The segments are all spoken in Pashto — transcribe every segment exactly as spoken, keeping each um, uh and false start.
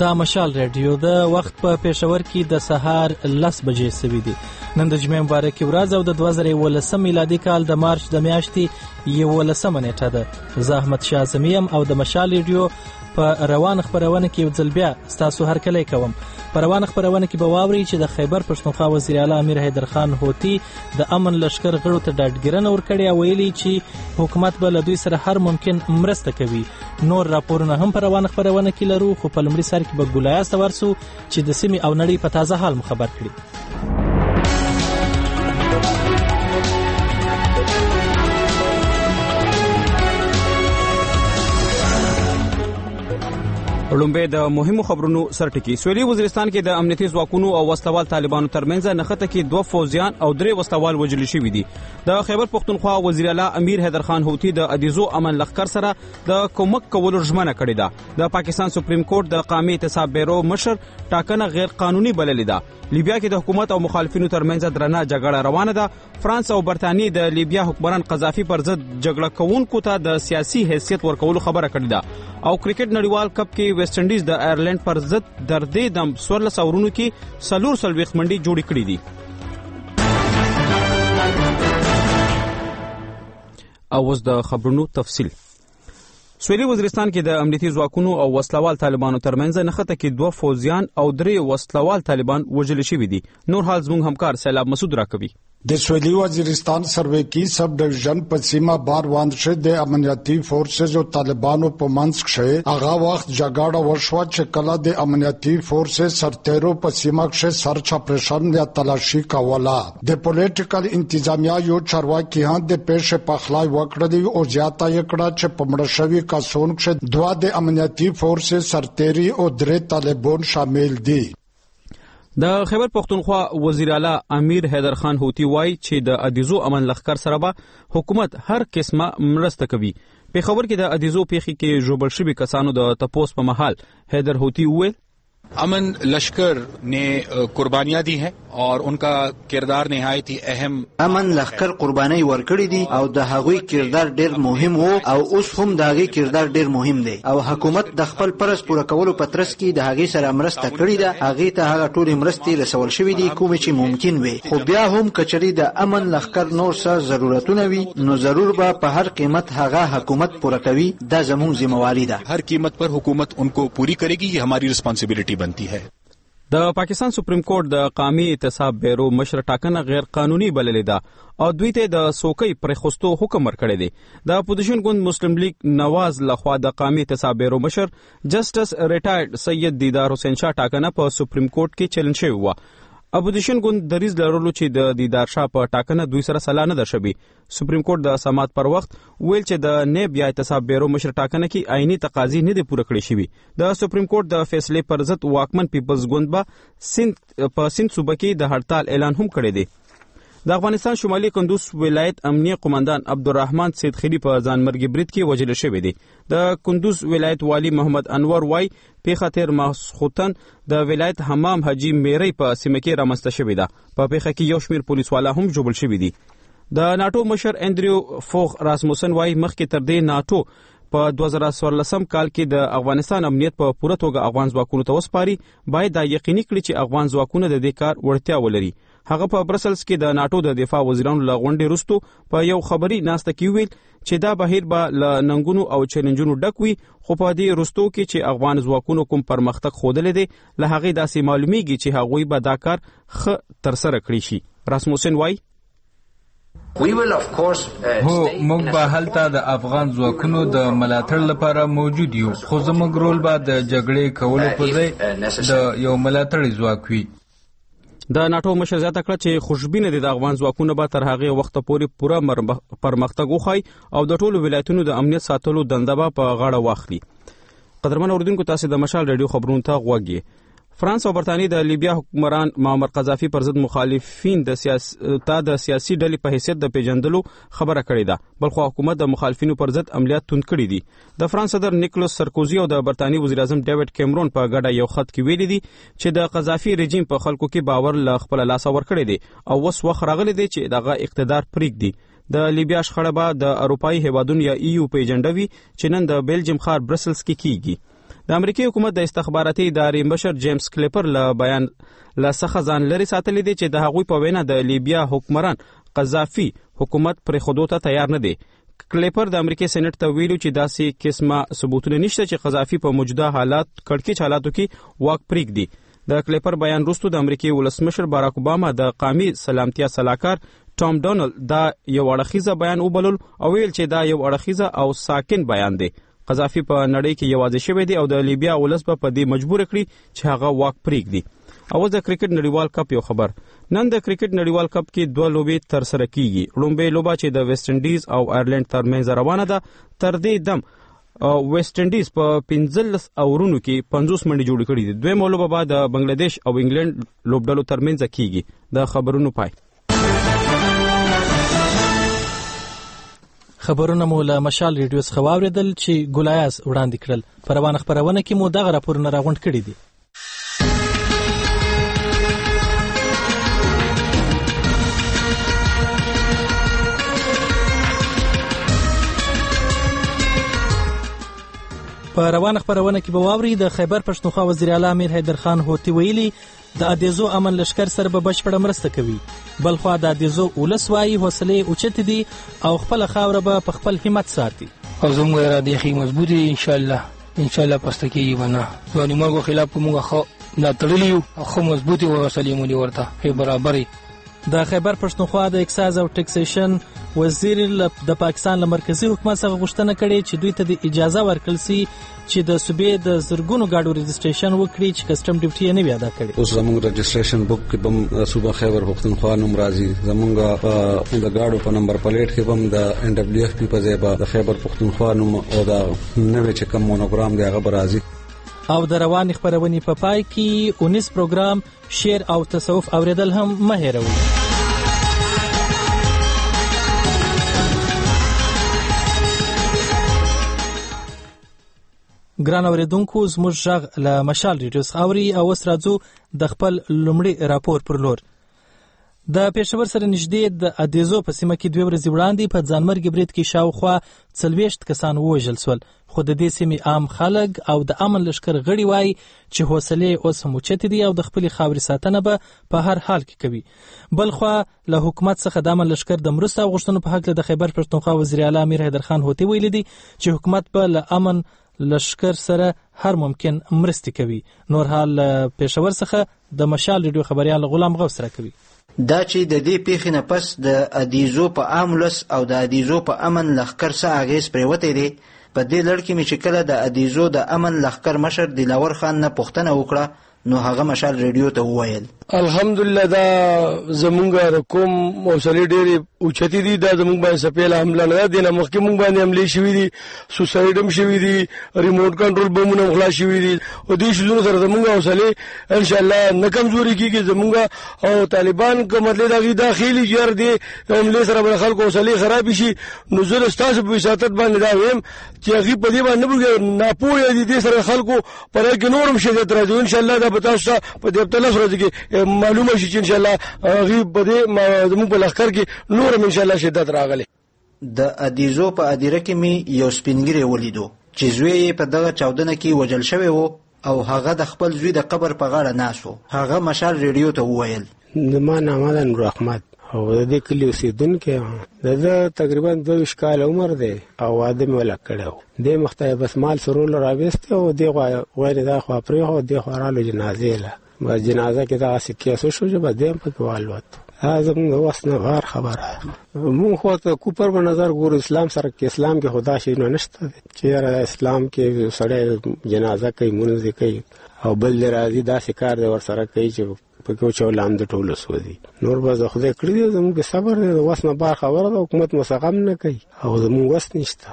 دا مشال رادیو د وخت په پېښور کې د سهار لس بجې سوي دي. نن د جمعې مبارکې ورځ او د دوه زره یولسم میلادي کال د مارچ د میاشتې یولسمه نیټه ده. زه احمد شاه اعظمي یم او د مشال رادیو په روان خبرونه کې یو ځل بیا ستاسو هرکلی کوم. په روان خبرونه کې به واورئ چې د خیبر پښتونخوا وزیر اعلی امیر حیدر خان هوتي د امن لشکر غړو ته ډاډګیرنه ورکړې او ویلي چې حکومت به له دوی سره هر ممکن مرسته کوي. نور راپورونه هم په روان خبرونه کې لرو، خو په لومړي سر کې به ګولایه ته ورسو چې د سیمې او نړۍ په تازه حال مو خبر کړي. لومبه د مهمو خبرونو سرټکی. سویلي وزیرستان کې د امنیتي ځواکونو او وسلوال طالبانو ترمنځ نښته کې دوه فوجیان او درې وسلوال وژل شوي دي. د خیبر پښتونخوا وزیر اعلی امیر حیدر خان هوتي د ادیزو امن لښکر سره د کومک کولو ژمنه کړې ده. د پاکستان سپریم کورټ د قومي اعتصاب بیرو مشر ټاکنه غیر قانوني بللې ده. لیبیا کې د حکومت او مخالفینو ترمنځ درنه جګړه روانه ده. فرانس او برتانیې د لیبیا حکمران قذافي پر ضد جګړه کوونکو ته د سیاسي حیثیت ورکولو خبره کړې ده. او کرکټ نړیوال کپ کې ویسټ انډیز د آیرلند پر ضد در دې د څوارلس اورونو کې څلور څلوېښت منډې جوړې کړې دي. او اوس د خبرونو تفصیل. سویلي وزیرستان کې د امنیتي ځواکونو او وسلوال طالبانو ترمنځ نښته کې دوه فوجیان او درې وسلوال طالبان وژل شوي دي. نور حال زموږ همکار سیلاب مسعود راکوي. د سویلي وزیرستان سرویکی سب ډیویژن په سیمه بار واندشه د امنیتي فورسز او طالبانو په منځ کې هغه وخت جګړه وشوه چې کله د امنیتي فورسز سرتیرو په سیمه کې سرچ اپریشن یا تلاشي کوله. د پولیټیکل انتظامیه یو چارواکي هم د پیښې په خلای وکړه او زیاته یې کړه چې په مړه شوي کسانو کې دوه د امنیتي فورسز سرتیري او درې طالبان شامل دي. د خیبر پښتونخوا وزیر اعلی امیر حیدر خان هوتي وایي چې د ادیزو امن لښکر سره به حکومت هر قسمه مرسته کوي. په خبر کې د ادیزو پیښې کې ژوبل شوي کسانو د تپوس په محل حیدر هوتي وویل अमन लश्कर ने कुर्बानियां दी हैं और उनका किरदार निहायत ही अहम. امن لخر قرباني ورکړي دي او د هغوی کردار ډیر مهم وو او اوس هم د هغوی کردار ډیر مهم دی او حکومت د خپل پرس پوره کولو په ترڅ کې د هغوی سره مرسته کړې ده. هغوی ته هغه ټولې مرستې رسول شوې دي کوم چې ممکن وي، خو بیا هم کچري د امن لخر نور څه ضرورتونه وي نو ضرور به په هر قیمت هغه حکومت پوره کوي. دا زموږ ذمہواری ده. हर कीमत पर हुकूमत उनको पूरी करेगी, ये हमारी रिस्पांसिबिलिटी बनती है. د پاکستان سپریم کورټ د قومي اعتصاب بیرو مشر ټاکنه غیر قانوني بللې ده او دوی ته د سوکۍ پر خستو حکم ورکړی دی. د اپوزیشن ګوند مسلم لیگ نواز لخوا د قومي اعتصاب بیرو مشر جسټس ریټایرډ سید دیدار حسین شاه ټاکنه په سپریم کورټ کې چیلنج شوی و. اپوزیشن ګوند دریز لرلو چې د دیدار شاه په ټاکنه دوی سره سلا نه درشبي. سپریم کورټ د سماعت پر وخت ویل چې د نیب یا اعتصاب بیرو مشر ټاکنه کې آئینی تقاضی نه دي پوره کړی شوی. د سپریم کورټ د فیصلې پر ضد واکمن پیپلز ګوند به سند په سند صوبه کې د هړتال اعلان هم کړی دی. د افغانستان شمالي کندوز ولایت امنیه قومندان عبدالرحمن سید خلی په ځانمرګي برید کې وژل شوی دی. د کندوز ولایت والی محمد انور وای پیښه تیر ماسخوتن د ولایت حمام حاجی میری په سیمه کې رامنځته شوې ده. په پیښه کې یو شمېر پولیس والا هم جوړل شوي دي. د ناتو مشر اندریو فوغ راسموسن وای مخکې تر دې ناتو په دوه زره څوارلسم کال کې د افغانستان امنیت په پوره توګه افغان ځواکونو ته وسپاري. باید دا یقیني کړي چې افغان ځواکونه د دې کار وړتیا ولري. هغه په برسلز کې د ناتو د دفاع وزیرانو له غونډې وروسته په یو خبري ناسته کې ویل چې دا بهیر به له ننګونو او چیلنجونو ډک وي، خو په دې وروسته کې چې افغان ځواکونو کوم پرمختګ ښودلی دی له هغې داسې معلومیږي چې هغوی به دا کار ښه ترسره کړی شي. راسموسن وایي هو موږ به هلته د افغان ځواکونو د ملاتړ لپاره موجود یو، خو زموږ رول به د جګړې کولو په ځای د یو ملاتړي ځواک وي. د ناتو مشر زیاته کړه چې خوشبینه دي د افغان ځواکونه به تر هغه وخت پورې پوره پرمختګ وخی او د ټولو ولایتونو د امنیت ساتلو دنده به په غاړه واخلي. قدرمن اوریدونکو، تاسو د مشال رادیو خبرونو ته غوږ یې. فرانس او برتانیې د لیبیا حکمران معمر قذافي پر ضد مخالفین د سیاست د سیاسي ډلې په حیثیت د پیژندلو خبره کړې ده، بلخو حکومت د مخالفینو پر ضد عملیات توند کړي دي. د فرانس صدر نیکولس سرکوزي او د برتانیې وزیر اعظم ډیوډ کیمرون په ګډه یو خط کې ویلي دي چې د قذافي رژیم په خلکو کې باور له خپل لاسه ورکړی دی او اوس وخت راغلی دی چې دغه اقتدار پرېږدي. د لیبیا شخړه به د اروپایي هیوادونو یا ایو په ایجنډا وي چې نن د بیلجیم ښار برسلز کې کیږي. د امریکای حکومت د استخباراتي ادارې مشر جیمز کلیپر له بیان له څخه ځان لري ساتلی دی چې د هغوی په وینا د لیبیا حکمران قذافي حکومت پرې خودو ته تیار نه دی. کلیپر د امریکای سېنات ته ویلو چې داسې قسمه ثبوتونه نشته چې قذافي په موجوده حالات کړکېچ حالاتو کې واک پرېږدي. د کلیپر بیان وروسته د امریکای ولسمشر باراک اوباما د قومي سلامتیا سلاکار ټام ډونالد دا یو اړخیزه بیان وبلل او ویل چې دا یو اړخیزه او ساکن بیان دی. قذافي په نړۍ کې یوازې شوی دی او د لیبیا ولس به په دې مجبور کړي چې هغه واک پرېږدي. او د کرکټ نړیوال کپ یو خبر. نن د کرکټ نړیوال کپ کې دوه لوبې تر سره کیږي. لومړی لوبه چې د ویسټ انډیز او آیرلند ترمنځ روانه ده تر دې دم ویسټ انډیز په پنځلس اورونو کې پنځوس منډې جوړې کړې دي. دویم لوبه به د بنگلاديش او انګلند لوبډلو ترمنځ کیږي. د خبرونو پای. خبرونه مو له مشال ریډیو څخه واوریدل چې ګولایاس وړاندې کړل. په روانه خبرونه کې مو دغه راپورونه راغونډ کړي دي. په روانه خبرونه کې به واوري د خیبر پښتونخوا وزیر اعلی امیر حیدر خان هوتی ویلي د ادیزو امن لشکر سره به بشپړه مرسته کوي. بلخوا د ادیزو ولس وایي حوصله اوچت دي او خپل خاوره به په خپل همت ساتي. او زموږ اراده خې مضبوطه ان شاء الله ان شاء الله پستکیږي ونه. ځواني مرګو خلاف موږ خو لا تړلیو او خو مضبوطه وسلې مونږ ورته په برابرۍ. د خیبر پښتونخوا د اکسایز او ټیکسیشن وزیر د پاکستان له مرکزی حکومت څخه غوښتنه کړې چې دوی ته د اجازه ورکړل شي چې د صوبې د زرګونو گاډو رجسټریشن وکړي چې کسٹم ډیوټي یې نه وي ادا کړې. اوس زموږ رجسټریشن بک کې بم صوبه خیبر پښتونخوا نوم راځي. زموږ د گاډو په نمبر پلیټ کې بم د ان ډبلیو اف پی په ځای به د خیبر پښتونخوا نوم او دا نوې چې کوم مونوګرام دی هغه راځي. او د روانې خبرونې په پای کې اونیس پروګرام شعر او تصوف اوریدل هم مه هېروئ. ګران اوریدونکو زموږ غږ له مشال ریډیو څخه اوري او اوس راځو د خپل لومړي راپور پر لور. د پېښور سره نږدې د ادیزو په سیمه کې دوه ورځې وړاندې په ځانمرګي برید کې شاوخوا څلوېښت کسان ووژل شول. خو د دې سیمې عام خلک او د امن لشکر غړي وایي چې حوصلې اوس هم اوچتې دي او د خپلې خاورې ساتنه به په هر حال کې کوي. بلخوا له حکومت څخه د امن لشکر د مرستو او غوښتنو په هکله د خیبر پښتونخوا وزیر اعلی امیر حیدر خان هوتی ویلي دي چې حکومت به له امن لشکر سره هر ممکن مرستې کوي. نور حال پېښور څخه د مشال ریډیو خبريال غلام غوث را کوي. دا چې د دې پیښې نه پس د ادیزو په عام ولس او د ادیزو په امن لښکر څه اغېز پرېوتی دی. په دې لړ کې مې چې کله د ادیزو د امن لښکر مشر دلاور خان نه پوښتنه وکړه نو هغه مشال ریډیو ته وویل الحمدلله دا زمونږ د کوم حوصلې ډېرې اوچتې دي. دا زمونږ باندې سپېله حمله نه ده. دې نه مخکې مونږ باندې حملې شوي دي، سوسایډ هم شوي دي، ریموټ کنټرول بمونه هم خلاص شوي دي. او دې شیزونو سره زمونږ حوصلې انشاءالله نه کمزوري کېږي. زمونږ او طالبان که مطلب د هغې دا خیلي چې هر دې حملې سره به د خلکو حوصلې خرابې شي. نو زه د ستاسو په وساطت باندې دا وایم چې هغې په دې باندې نه پوهېږي ناپوهه دي دې سره خلکو په دې کې نور هم شدت راځي. انشاءالله دا به تاسو ته په دې هفته لس ورځې کې معلومه شي چې انشاءالله هغې په دې زموږ په لښکر کې نور هم انشاءالله شدت راغلی. د ادیزو په ادیره کې مې یو سپینګیری ولیدو چې زوی یې په دغه چاودنه کې وژل شوی و او هغه د خپل زوی د قبر په غاړه ناست و. هغه مشال ریډیو ته وویل زما نامه ده نور احمد او د دې کلي اوسېدونکی یم. د ده تقریبا دوه ویشت کاله عمر دی او واده مې ولږ کړی و. دې مخته یې بس مال سرولو راویستی او دې خوا غوینې دا خوا پرېښو دې خوا رالو جنازې له بس جنازه کې دغسې کیس وشو چې بس دې هم پکې والوتو. دا زموږ د وس نه بهر خبره ده. مونږ خو ته کوپر په نظر ګورو اسلام سره کې اسلام کې خو دا شی نو نشته دی چې یاره اسلام کې سړی جنازه کوي مونځ کوي او بل دی راځي داسې کار دی ورسره کوي چې پکې وچولام د ټولو سوځي. نور به د خدای کړي دی زموږ صبر دی د وس نه بهر خبره ده. حکومت مسقم نه کوي او زموږ وس نشته.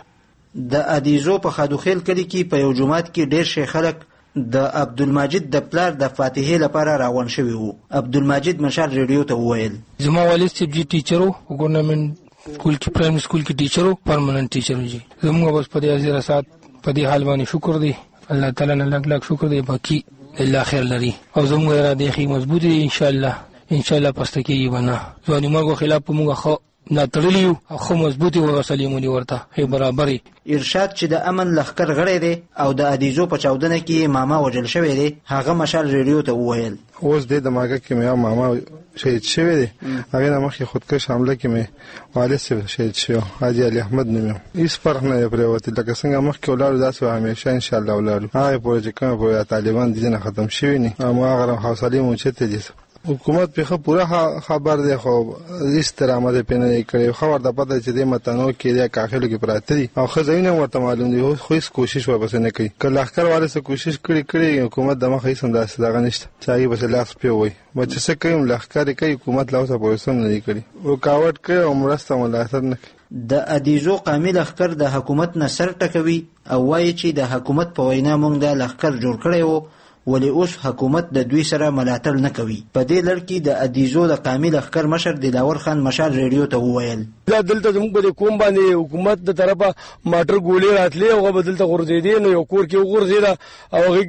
د ادیزو په خادوخیل کلي کې په یو جومات کې ډېر شي خلک د عبدالمجید د پلار د فاتحې لپاره راغون شوي وو. عبدالمجید مشال ریډیو ته وویل زما والد صاحب جی ټیچر و ګورنمنت سکول کې پرایمري سکول کې ټیچر و پرمننت ټیچر و. جی زموږ بس په دې حاضر سات په دې حال باندې شکر دی الله تعالی نه لږ لږ شکر دی باقي الله خیر لري او زموږ اراده خې مضبوط دی ان شاء الله ان شاء الله پسته کېږي ونه. ځواني مرګو خلاف موږ خو ناتړلی او خو مضبوطی ورسلیمونی ورته هي برابرې. ارشاد چې د امن لخر غړی دی او د ادیزو په چاودنه کې ماما وجل شوی دی هغه مشال ریډیو ته وویل اوس د دماغه کې مې ماما شهید شوی دی هغه نه مخکې خودکش حمله کې مې والد سره شهید شو حاجی علي احمد نوم هیڅ فرق نه پرېوت لکه څنګه مخکې ولادو داسې همیشه ان شاء الله ولادو هغه پروژه کوم په طالبان دي نه ختم شوی نه اما هغه حوصله مو چته دي حکومت په پورا خبر دی خو هیڅ ترامه په نه کړی خبر د پته چې د متنو کې د کاخلو کې پراته دي او خزینه ورته معلوم دي خو هیڅ کوشش وبس نه کوي کله لخر والے سره کوشش کړي کړي حکومت د مخې سنداسه دغه نشته چاغي بس لاس په وای بچ څه کوي لخر کوي حکومت لا اوسه پوسم نه کړي رکاوټ کوي او مرسته ملاتړ نه کوي. د ادیزو قامل لخر د حکومت نه سر ټکوي او وایي چې د حکومت په وینا مونږ د لخر جوړ کړی وو ولی اوس حکومت د دوی سره ملاتړ نه کوي. په دې لړ کې د ادیزو د قامي لښکر مشر دلاور خان مشال ریډیو ته وویل دا دلته زموږ په کوم باندې حکومت د طرفه ماټر ګولې راتلې او په دلته غورځېدې نو یو کور کې غورځېدا او هغه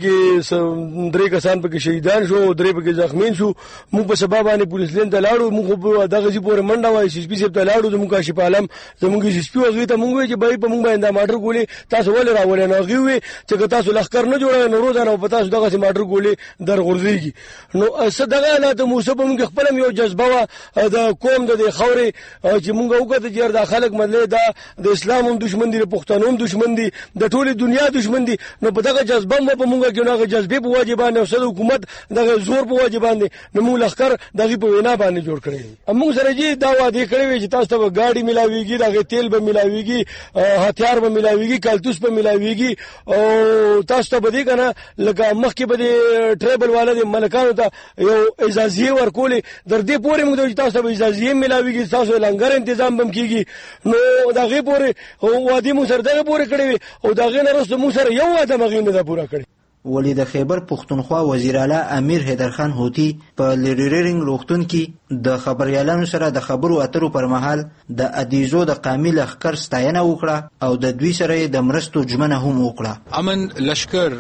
کې درې کسان پکې شهیدان شو او درې پکې زخمین شو. موږ په سبب باندې پولیس لین ته لاړو موږ په دغه ځای پورې منډه وای چې سپي سپ ته لاړو زموږ کاشف عالم زموږ سپي وغوي ته موږ چې بای په موږ باندې ماټر ګولې تاسو ولې راولې نه غوي چې تاسو لښکر نه جوړه نو روزانه په تاسو دغه ماټر ګولې در غورځيږي نو صدقه نه ته موسی په موږ خپل یو جذبه وا د قوم د خوري چې موږ وګورئ چې د خلک مدله دا د اسلام هم دشمن دي د پښتنو هم دشمن دي د ټوله دنیا دشمن دي نو په دغه جذبه مو په موږ کې نه جذبه په واجبانه او صد حکومت دغه زور په واجبانه نو موږ لخر دغه په وینا باندې جوړ کړی موږ سره جی دا وعده کړی چې تاسو ته ګاډي ملاويږي دغه تیل به ملاويږي هتیار به ملاويږي کالتوس به ملاويږي او تاسو ته بده کنه لکه مخکې به ټریبل والے ملکانو ته یو اجازه ورکولې در دې پورې موږ تاسو ته اجازه ملاويږي تاسو لنګر تنظیم بم کیږي نو دغه پورې وادي مو سره دغه پورې کړی او دغه نه رسو مو سره یو واده مغین نه پورا کړی. ولی د خیبر پختونخوا وزیر اعلی امیر حیدرخان هوتی په لیریرینګ روغتون کې د خبريالانو سره د خبرو اترو پر مهال د ادیزو د قامل لښکر ستاینه وکړه او د دوی سره د مرستو ژمنه هم وکړه. امن لشکر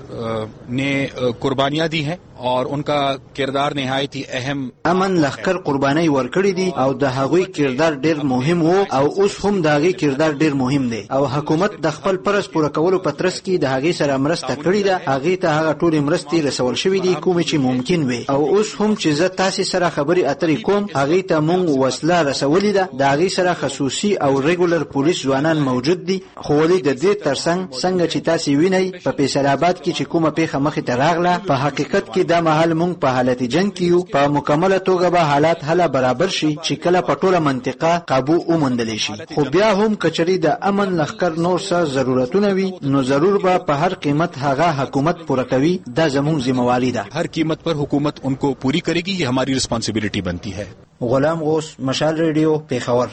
نے قربانیاں دی ہیں اور ان کا کردار نہایت ہی اہم امن لښکر قرباني ورکړي دي او د هغوی کردار ډیر مهم وو او اوس هم د هغوی کردار ډیر مهم دی او حکومت د خپل پرس پوره کولو په ترڅ کې د هغوی سره مرسته کړې ده. هغوی ته هغه ټول مرستې رسول شوې دي کوم چې ممکن وي او اوس هم چې زه تاسو سره خبري اترې کوم هغوی ته مونږ وسله رسولې ده. د هغوی سره خصوصي او ریګولر پولیس ځوانان موجود دي خو ولې د دې ترڅنګ څنګه چې تاسو وینئ په فیصل آباد کې چې کومه پیښه مخې ته راغله په حقیقت کې دا مهال مونږ په حالت جنگ کې یو په مکمله توګه به حالات هله برابر شي چې کله په ټوله منطقه قابو وموندل شي. خو بیا هم کچري د امن لښکر نور څه ضرورتونه وي نو ضرور به په هر قیمت هغه حکومت پوره کوي. دا زموږ ذمہواری ده. ہر قیمت پر حکومت ان کو پوری کرے گی یہ ہماری رسپانسبلٹی بنتی ہے. غلام غوث مشال ریډیو پیښور.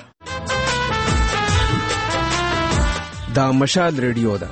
دا مشال ریډیو ده.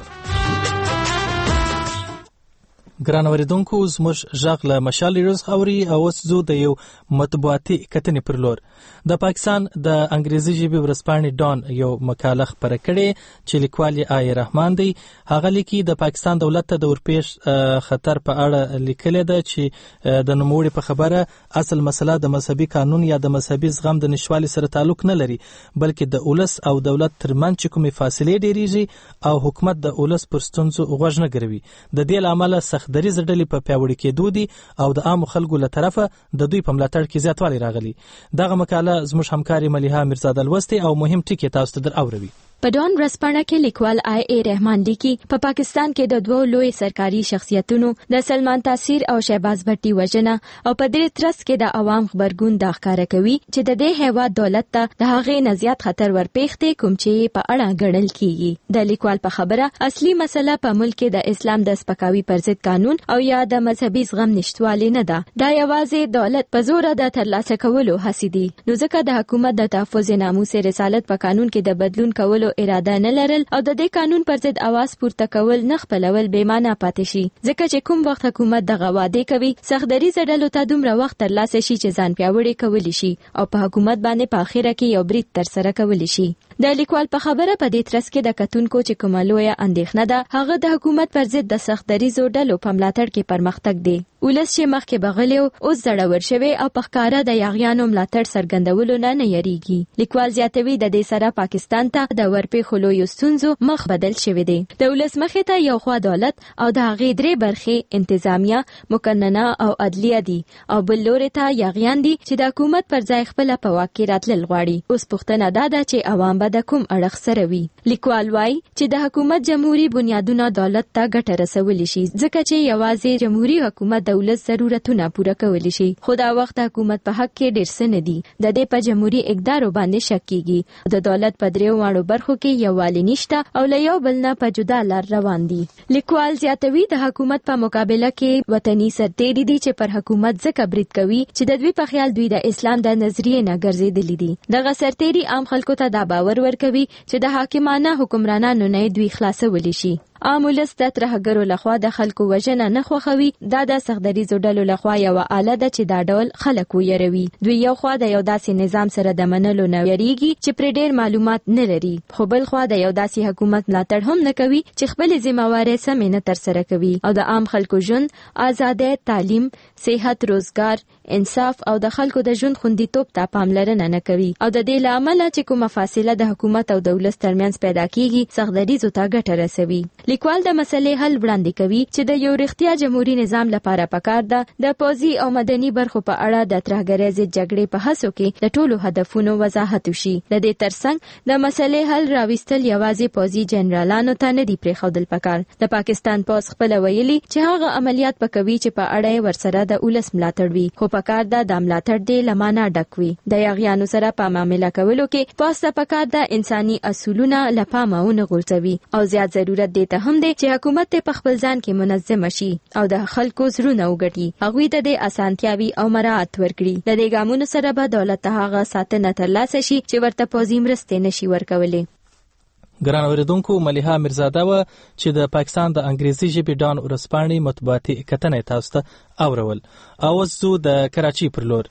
ګران اوریدونکو زموږ ژغ له مشال ریډیو اوري او اوس زو د یو مطبوعاتي کتنې پر لور د پاکستان د انګریزي ژبې ورځپاڼې ډان یو مقاله خپره کړې چې لیکوال یې آی رحمان دی. هغه لیکي د پاکستان دولت ته د ورپېښ خطر په اړه لیکلې ده چې د نوموړي په خبره اصل مسله د مذهبي قانون یا د مذهبي زغم د نشوالي سره تعلق نه لري بلکې د اولس او دولت ترمنځ چې کومې فاصلې ډېریږي او حکومت د اولس پر ستونزو غوږ نه ګروي. د دې له امله سختدریځ ډلې په پیاوړي کېدو دي او د عامو خلکو له طرفه د دوی په ملاتړ کې زیاتوالی راغلی. دغه مقاله زموږ همکاري ملیحه میرزاده لوستي او مهم ټکي تاسو ته در اوروي. په ډان ورځپاڼه کې لیکوال آی ای رحمان لیکي په پاکستان کې د دوو لوی سرکاري شخصیتونو د سلمان تاثیر او شهباز بټي وژنه او په دې ترڅ کې د عوام خبرګون د ښکارا کوي چې د دې هیواد دولت ته د هغې نه زیات خطر ورپېښته کوم چې په اړه ګڼل کیږي. د لیکوال په خبره اصلي مسله په ملک کې د اسلام د سپکاوي پر ضد قانون او یا د مذهبي زغم نشټوالی نه ده. دا یوازې دولت په زور د ترلاسه کولو هڅې دي. نو ځکه د حکومت د تحفظ ناموس رسالت په قانون کې د بدلون کولو اراده نه لرل او د دې قانون پر ضد आवाज پورته کول نه خپلول بې معنی پاتې شي ځکه چې کوم وخت حکومت دغه وعده کوي سختدریځ ډلو ته دومره وخت ترلاسه شي چې ځان پیاوړی کولی شي او په حکومت باندې په اخره کې یو برید ترسره کولی شي. د لیکوال په خبره په دې ترڅ کې د کتونکو چې کومه لویه اندېښنه ده هغه د حکومت پر ضد د سختدریځو ډلو په ملاتړ کې پرمختګ دی. ولس چې مخکې بغلیو اوس زړور شوی او په ښکاره د یاغیانو ملاتړ څرګندولو نه نه یریږي. لیکوال زیاتوي د دې سره پاکستان ته د ورپېښو لویو ستونزو مخ بدل شوی دی. د ولس مخې ته یو خوا دولت او د هغې درې برخې انتظامیه، مقننه او عدلیه دي او بل لوري ته یاغیان دي چې د حکومت پر ځای خپله په واک کې راتلل غواړي. اوس پوښتنه دا ده چې عوام به د کوم اړخ سره وي. لیکوال وایي چې د حکومت جمهوریت بنیادونه دولت ته ګټه رسولی شي ځکه چې یوازې جمهوریت حکومت د ولس ضرورتونه پوره کولی شي. خو دا وخت حکومت په حق کې ډېر څه نه دي. د دې په جمهوریت اقدارو باندې شک کیږي. د دولت په دریو واړو برخو کې یووالی نشته او له یو بل نه په جدا لار روان دي. لیکوال زیاتوي د حکومت په مقابله کې وطني سرتېري دي چې پر حکومت ځکه برید کوي چې د دوی په خیال دوی د اسلام د نظریې نه ګرځېدلي دي. دغه سرتېري عام خلکو ته دا باور ورکوي چې د حاکمانه حکمرانانو نه دوی خلاصولی شي. عام ولس د ترهګرو لخوا د خلکو وژنه نه خوښوي. دا د سختدریزو ډلو لخوا یوه آله ده چې دا ډول خلک ویروي. دوی یو خوا د یو داسې نظام سره د منلو نه یریږي چې پرې ډېر معلومات نه لري، خو بل خوا د یو داسې حکومت ملاتړ هم نه کوي چې خپلې ذمهوارۍ سمې نه ترسره کوي او د عام خلکو ژوند، ازادۍ، تعلیم، صحت، روزګار، انصاف او د خلکو د ژوند خوندیتوب ته پاملرنه نه کوي. او د دې له امله چې کومه فاصله د حکومت او د ولس ترمنځ پیدا کیږي سختدریزو ته ګټه رسوي. لیکوال د مسلې حل وړاندې کوي چې د یو رښتیا جمهوریت نظام لپاره پکار ده د پوځي او مدني برخو په اړه د ترهګرۍ ضد جګړې په هڅو کې د ټولو هدفونو وضاحت وشي. د دې ترڅنګ د مسلې حل راوستل یوازې پوځي جنرالانو ته نه دي پرېښودل پکار. د پاکستان پوځ خپله ویلي چې هغه عملیات به کوي چې په اړه یې ورسره د ولس ملاتړ وي، خو پکار ده د ملاتړ دې له معنی ډک وي. د یاغیانو سره په معامله کولو کې پوځ ته پکار ده انساني اصولونه له پامه ونه غورځوي او زیات ضرورت دې ته هم دی چې حکومت په خپل ځان کې منظم شي او د خلکو زړونه وګټي، هغوی ته د اسانتیاوي او مراعات ورکړي. د دې ګامونو سره به دولت ته هغه ساتنه ترلاسه شي چې ورته پوځي مرستې نشي ورکولی. ګران اوریدونکو، ملیحه میرزاده وه چې د پاکستان د انګریزي ژبې ډان ورځپاڼې مطبوعاتي کتنه تاسو ته اورول. او اوس ځو د کراچۍ پر لور.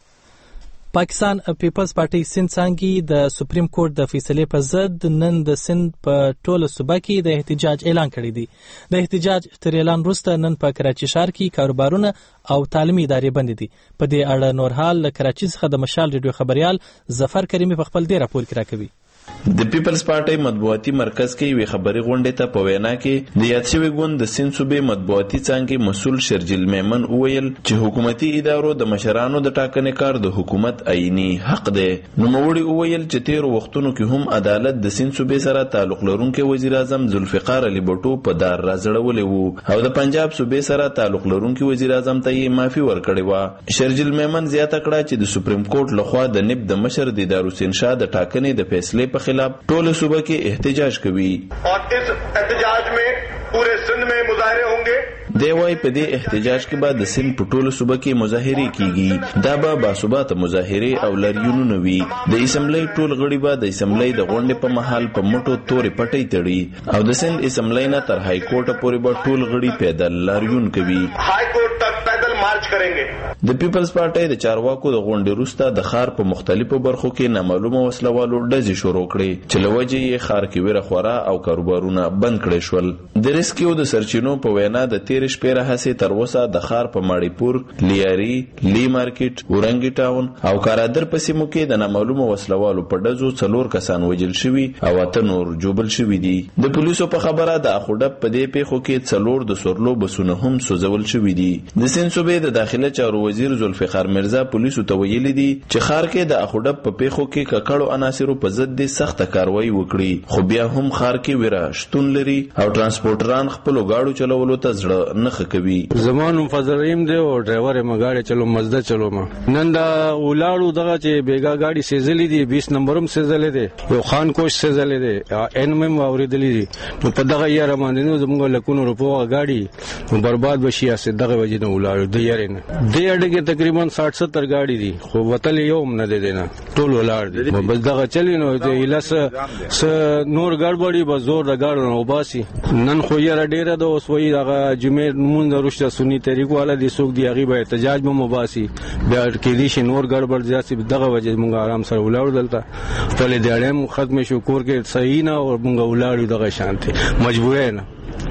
پاکستان پیپلز پارټي سند څانګې د سپریم کورټ د فیصلې په ضد نن د سند په ټوله صوبه کې د احتجاج اعلان کړی دی. د احتجاج تر اعلان وروسته نن په کراچۍ ښار کې کاروبارونه او تعلیمي ادارې بندې دي. په دې اړه نور حال له کراچۍ څخه د مشال ریډیو خبريال ظفر کریمي په خپل دې راپور کې راکوي. د پیپلز پارټي مطبوعاتي مرکز کې یوې خبري غونډې ته په وینا کې د یاد شوي ګوند د سند صوبې مطبوعاتي څانګې مسؤل شرجیل میمن وویل چې حکومتي ادارو د مشرانو د ټاکنې کار د حکومت عیني حق دی. نوموړي وویل چې تیرو وختونو کې هم عدالت د سند صوبې سره تعلق لرونکي وزیر اعظم ذوالفقار علي بټو په دار راځړولې وو او د پنجاب صوبې سره تعلق لرونکي وزیر اعظم ته یې معافي ورکړې وه. شرجیل میمن زیاته کړه چې د سپریم کورټ لخوا د نب د مشر دیدار حسین شاه د ټاکنې د فیصلې په خلاف ټول صوبه کې احتجاج کوي. اور اس احتجاج میں پورے سندھ میں مظاہرے ہوں گے. دی وای په دې احتجاج کې به د سند په ټولو صوبه کې مظاهرې کیږي. دا به باثباته مظاهرې او لاریونونه وي. د اسمبلی ټول غړي به د اسمبلی د غونډې په مهال په مټو تورې پټۍ تړي او د سند اسمبلی نه تر های کورټ پورې به ټول غړي پیدل لاریون کوي. های کورټ تک پیدل مارچ کریں گے. د پیپلز پارټي د چارواکو د غونډې وروسته د ښار په مختلفو برخو کې نامعلومه وسلوالو ډزې شروع کړې چې له وجې یې ښار کې ویره خورا او کاروبارونه بند کړی شول. د ریسکیو د سرچینو په وینا د تیرې شپې راهیسې تر اوسه د ښار په ماړیپور، لیاري، لی مارکیټ، اورنګي ټاون او کارادر په سیمو کې د نامعلومه وسلوالو په ډزو څلور کسان وژل شوي او اته نور ژوبل شوي دي. د پولیسو په خبره د اخوډب په دې پیښو کې څلور د سورلو بسونه هم سوځول شوي دي. د سند صوبې د داخله چارو وزیر ذوالفقار مرزا پولیسو ته ویلي دي چې ښار کې د اخوډب په پیښو کې ککړو عناصرو په ضد د سخته کاروایی وکړي، خو بیا هم ښار کې ویره شتون لري او ترانسپورټران خپلو گاڑو چلولو ته زړه نه ښه کوي. زمانو فضل رحیم دی او ډرایور یې مګاړی چلو مزده چلو ما نن دا ولاړو دغه چې بیګا گاڑی سیزلې دي بیس نمبر هم سیزلې دي یو خان کوش سیزلې دي ان مم اوریدلې دي نو په دغه یې رمانه نو زموږ لکونو روپو گاڑی نو برباد بشي اسه دغه وجې نه ولاړو د یاري نه د اډه کې تقریبا ساठ ستر گاڑی دي خو وتل یو هم نه دي نه ټول ولاړ دي بس دغه چلی نو د ایلاس س نور ګړبړي به زور د گاڑو نو باسي نن خو یې ډیره د اوس وی دغه جمعې مونږ رښتیا سنی طریقو والا دي څوک دی هغه به احتجاج به مباسي بیا کې دي شي نور ګړبړ ځاسي دغه وجه مونږ آرام سره ولاړو دلته ټول دیړم ختم شو کور کې صحیح نه او مونږ ولاړو دغه شانته مجبور نه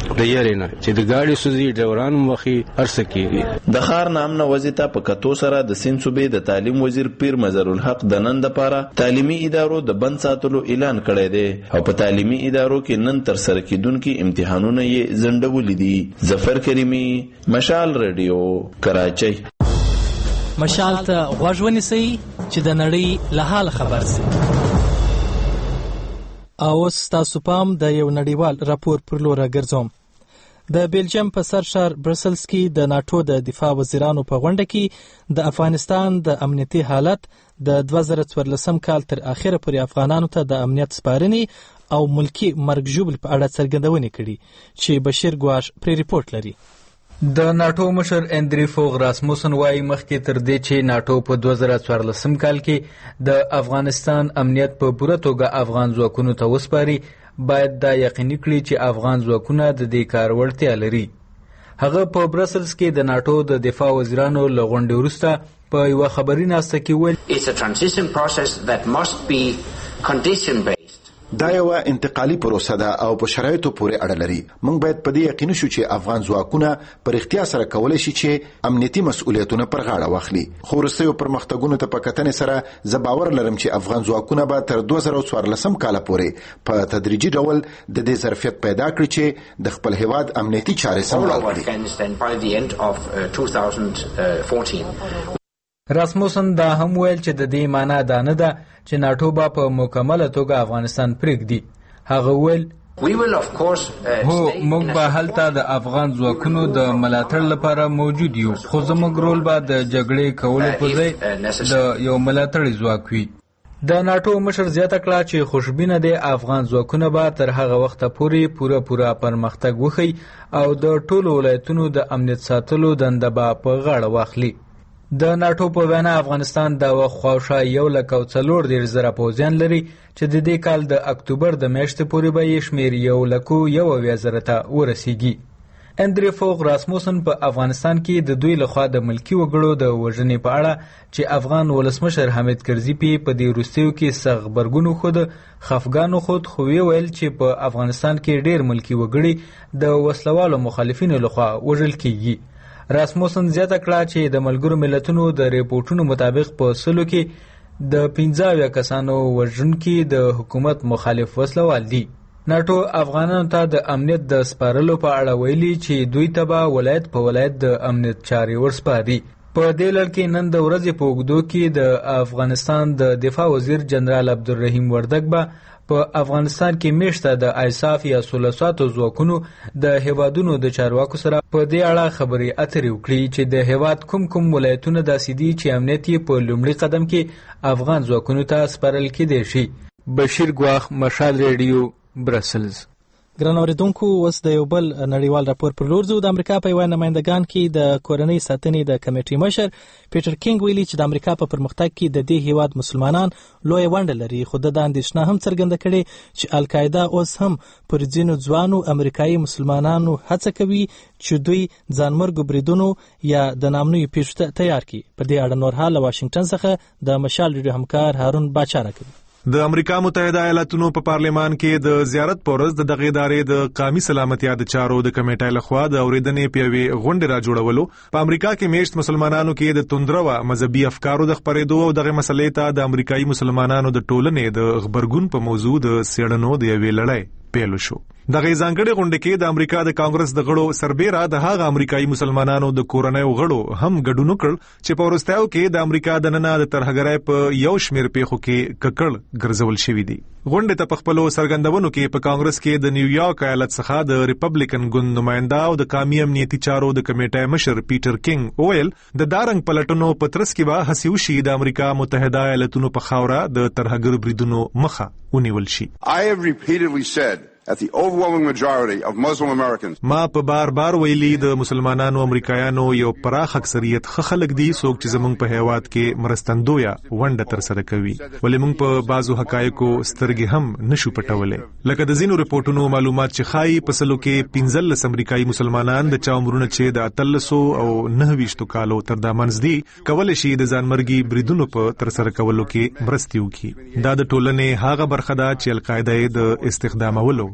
د یاري نه چې د ګاډي سوزي ډروران مخي هرڅه کیږي. د خار نام نه وزیته په کتو سره د سین صوبې د تعلیم وزیر پیر مظهر الحق د نن لپاره تعلیمي ادارو د بند ساتلو اعلان کړی دی او په تعلیمي ادارو کې نن تر سره کیدونکو امتحانونه یې ځنډولي دي. ظفر کریمی، مشال رادیو، کراچۍ. مشال ته غوږ ونیسئ چې د نړۍ له حال خبر سي. او ستاسو پام د یو نړیوال راپور پر لور ګرځوم. د بیلجیم په سر شهر برسلز کې د ناتو د دفاع وزیرانو په غونډه کې د افغانستان د امنیتي حالت د دوه زره څوارلسم کال تر اخره پورې افغانانو ته د امنیت سپارنې او ملکی مرګ ژوبل په اړه څرګندونې کړي چې بشیر ګواش پرې ریپورت لري. د ناتو مشر اندری فوغ راسموسن وايي مخکې تر دې چې ناتو په دوه زره څوارلسم کال کې د افغانستان امنیت په پوره توګه افغان ځواکونو ته وسپاري، باید دا یقیني کړي چې افغان ځواکونه د دې کار وړتیا لري. هغه په برسلز کې د ناتو د دفاع وزیرانو له غونډې وروسته په یوه خبري ناسته کې ویل It's a transition process that must be condition based. دا یو انتقالي پروسه ده او په شرایطو پورې اړه لري. موږ باید په دې یقین شو چې افغان ځواکونه پر اختیار سره کولای شي چې امنیتي مسؤلیتونه پر غاړه واخلي. خو وروستیو پرمختګونو ته په کتنې سره زه باور لرم چې افغان ځواکونه به تر دوه زره څوارلسم کال پورې په تدریجي ډول د دې ظرفیت پیدا کړي چې د خپل هیواد امنیتي چارې سمبال کړي. راسموسن دا هم ویل چې د دې معنی دا نه ده چې ناتو به په مکمله توګه افغانستان پرېږدي. هغه ویل هو موږ به هلته د افغان ځواکونو د ملاتړ لپاره موجود یو، خو زموږ رول به د جګړې کولو په ځای د یو ملاتړي ځواک وي. د ناتو مشر زیاته کړه چې خوشبینه دی افغان ځواکونه به تر هغه وخته پورې پوره پوره پرمختګ وکړي او د ټولو ولایتونو د امنیت ساتلو دنده به په غاړه واخلي. د ناتو په وینا افغانستان د خواوشا یو لک او څلور دېرش زره پوځیان لري چې د دې کال د اکتوبر د میاشتې پورې به یې شمېر یو لکو یو اویا زره ته ورسیږي. اندری فوغ راسموسن په افغانستان کې د دوی لخوا د ملکی وګړو د وژنې په اړه چې افغان ولسمشر حامد کرزي په دې وروستیو کې سخت غبرګون وښود خفګان وښود، خو ویل چې په افغانستان کې ډېر ملکی وګړي د وسلوالو مخالفینو لخوا وژل کیږي. راسموسن زیاته کړه چې د ملګرو ملتونو د ریپورتونو مطابق په سلو کې د پنځه اویا کسانو وژونکي د حکومت مخالف وسلوال دي. ناتو افغانانو ته د امنیت د سپارلو په اړه ویلي چې دوی ته به ولایت په ولایت د امنیت چارې ورسپاري. په دې لړ کې نن د ورځې په اوږدو کې د افغانستان د دفاع وزیر جنرال عبدالرحیم وردګ به په افغانستان کې میشته د ایساف یا سولساتو ځواکونو د هیوادونو د چارواکو سره په دې اړه خبرې اترې وکړي چې د هیواد کوم کوم ولایتونه داسې دي چې امنیت یې په لومړي قدم کې افغان ځواکونو ته سپارل کېدای شي. بشیر ګواخ، مشال ریډیو، برسلز. ګران اوریدونکو، اوس د یو بل نړیوال راپور پر لور ځو. د امریکا په یوه نمایندګان کې د کورنۍ ساتنې د کمیټې مشر پیټر کینګ ویلي چې د امریکا په پرمختګ کې د دې هیواد مسلمانان لویه ونډه لري، خو د اندېښنه هم څرګنده کړې چې القاعده اوس هم پر ځینو ځوانو امریکایي مسلمانانو هڅه کوي چې دوی ځانمرګو بریدونو یا د نامنوي پیښو ته تیار کړي. په دې اړه نور حال له واشنګټن څخه د مشال ریډیو همکار هارون باچا راکوي. د امریکا متحده ایالاتونو په پارلمان کې د زیارت پورز د دغه ادارې د قومي سلامتیا د چارو د کمیټې لخوا د اوریدنې پیوي غونډه را جوړولو. په امریکا کې میشت مسلمانانو کې د توندرو مذهبي افکارو د خبرېدو او دغه مسلې ته د امریکایي مسلمانانو د ټولنې د خبرګون په موضوع د سیړنو د یوې لړۍ پیل شو. دغه ځانګړي غونډه کې د امریکا د کانګرس د غړو سربېره د هغه امریکایي مسلمانانو د کورنۍ غړو هم ګډون وکړ چې په ورستیو کې د امریکا د نننه د ترهګرۍ په یو شمېر پیښو کې ککړ ګرځول شوی دی. غونډه ته په خپلو سرګندونو کې په کانګرس کې د نیویارک ایالت څخه د ریپبلیکن ګوند نماینده او د قومي امنیتي چارو د کمیټې مشر پیټر کینګ ویل د دارنګ پلټنو په ترڅ کې به هڅه وشي د امریکا متحده ایالاتونو په خاوره د ترهګر بریدونو مخه ونیول شي. I have repeatedly said that the overwhelming majority of Muslim Americans ما په بار بار ویلي د مسلمانانو امریکایانو یو پراخ اکثریت خ خلک دي څوک چې زمونږ په هیواد کې مرستندویا ونډه تر سره کوي، ولې موږ په بازو حقایقو سترګې هم نشو پټولې. لکه د ځینو ریپورتونو معلومات چې خای په سلو کې پنځلس امریکایي مسلمانان د چا عمرونه چې د اتلسو او نهه ویشتو کالو تر دا منځ دي کولای شي د ځانمرګي بریدونو په تر سره کولو کې مرستې وکړي. دا د ټولنې هغه برخه ده چې القاعده د استخدامولو